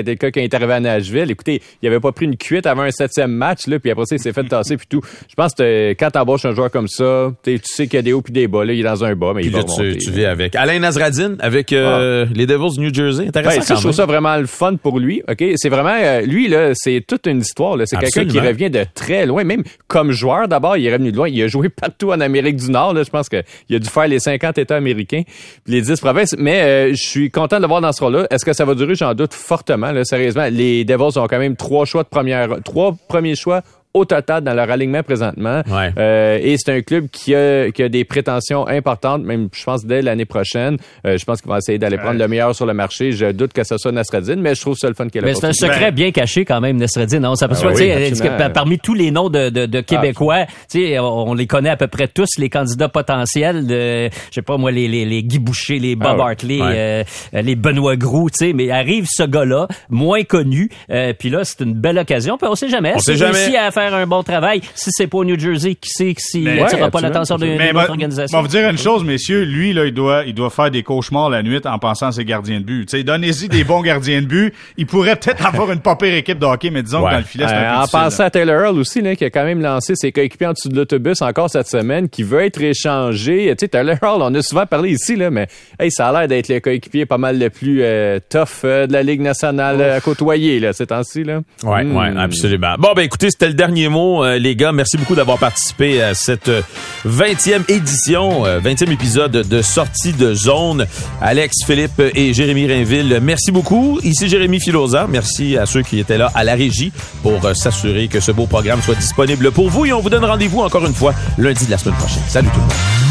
il est arrivé à Nashville. Écoutez, il avait pas pris une cuite avant un septième match, là, puis après ça, il s'est fait tasser puis tout. Je pense que quand t'embauches un joueur comme ça, tu sais qu'il y a des hauts puis des bas, là, il est dans un bas, mais puis il va là, remonter. Tu, tu vis avec. Alain Nazradine, avec euh, ah. les Devils du New Jersey. Intéressant. Ben, ça, je trouve ça vraiment le fun pour lui. Ok, c'est vraiment euh, lui là, c'est toute une histoire. Là. C'est Absolument. quelqu'un qui revient de très loin, même comme joueur. D'abord, il est revenu de loin. Il a joué partout en Amérique du Nord. Là. Je pense que il a dû faire les cinquante États américains, puis les dix provinces. Mais euh, je suis content de le voir dans ce rôle-là. Est-ce que ça va durer? J'en doute fortement. Là, sérieusement, les Devils ont quand même trois choix de première, trois premiers choix au total dans leur alignement présentement. Ouais. Euh, et c'est un club qui a, qui a des prétentions importantes, même je pense dès l'année prochaine. Euh, je pense qu'ils vont essayer d'aller prendre ouais. le meilleur sur le marché. Je doute que ce soit Nasreddine, mais je trouve ça le fun qu'elle a. Mais c'est un secret bien caché quand même, Nasreddine. Non, ça peut ah, oui, que, parmi tous les noms de, de, de Québécois, ah. tu sais, on, on les connaît à peu près tous, les candidats potentiels de, je sais pas moi, les, les, les Guy Boucher, les Bob ah, Hartley, ouais. euh, les Benoît Groux, tu sais, mais arrive ce gars-là, moins connu, euh, puis là, c'est une belle occasion, puis on sait jamais. On sait jamais. Réussi à faire un bon travail. Si c'est pas au New Jersey, qui sait s'il n'attirera ouais, pas l'attention d'une autre organisation? On va vous dire une chose, messieurs. Lui, là, il doit, il doit faire des cauchemars la nuit en pensant à ses gardiens de but. Tu sais, donnez-y des bons gardiens de but. Il pourrait peut-être avoir une pas pire équipe de hockey, mais disons ouais. que dans le filet, c'est un euh, peu En difficile, pensant là. à Taylor Hall aussi, là, qui a quand même lancé ses coéquipiers en dessous de l'autobus encore cette semaine, qui veut être échangé. Tu sais, Taylor Hall, on a souvent parlé ici, là, mais hey, ça a l'air d'être le coéquipier pas mal le plus euh, tough euh, de la Ligue nationale euh, à côtoyer, là, ces temps-ci, là. Ouais, mm. ouais, absolument. Bon, ben écoutez, c'était le dernier mot, euh, les gars. Merci beaucoup d'avoir participé à cette vingtième édition, vingtième épisode de Sortie de zone. Alex, Philippe et Jérémy Rainville, merci beaucoup. Ici Jérémy Filosa. Merci à ceux qui étaient là à la régie pour s'assurer que ce beau programme soit disponible pour vous. Et on vous donne rendez-vous encore une fois lundi de la semaine prochaine. Salut tout le monde.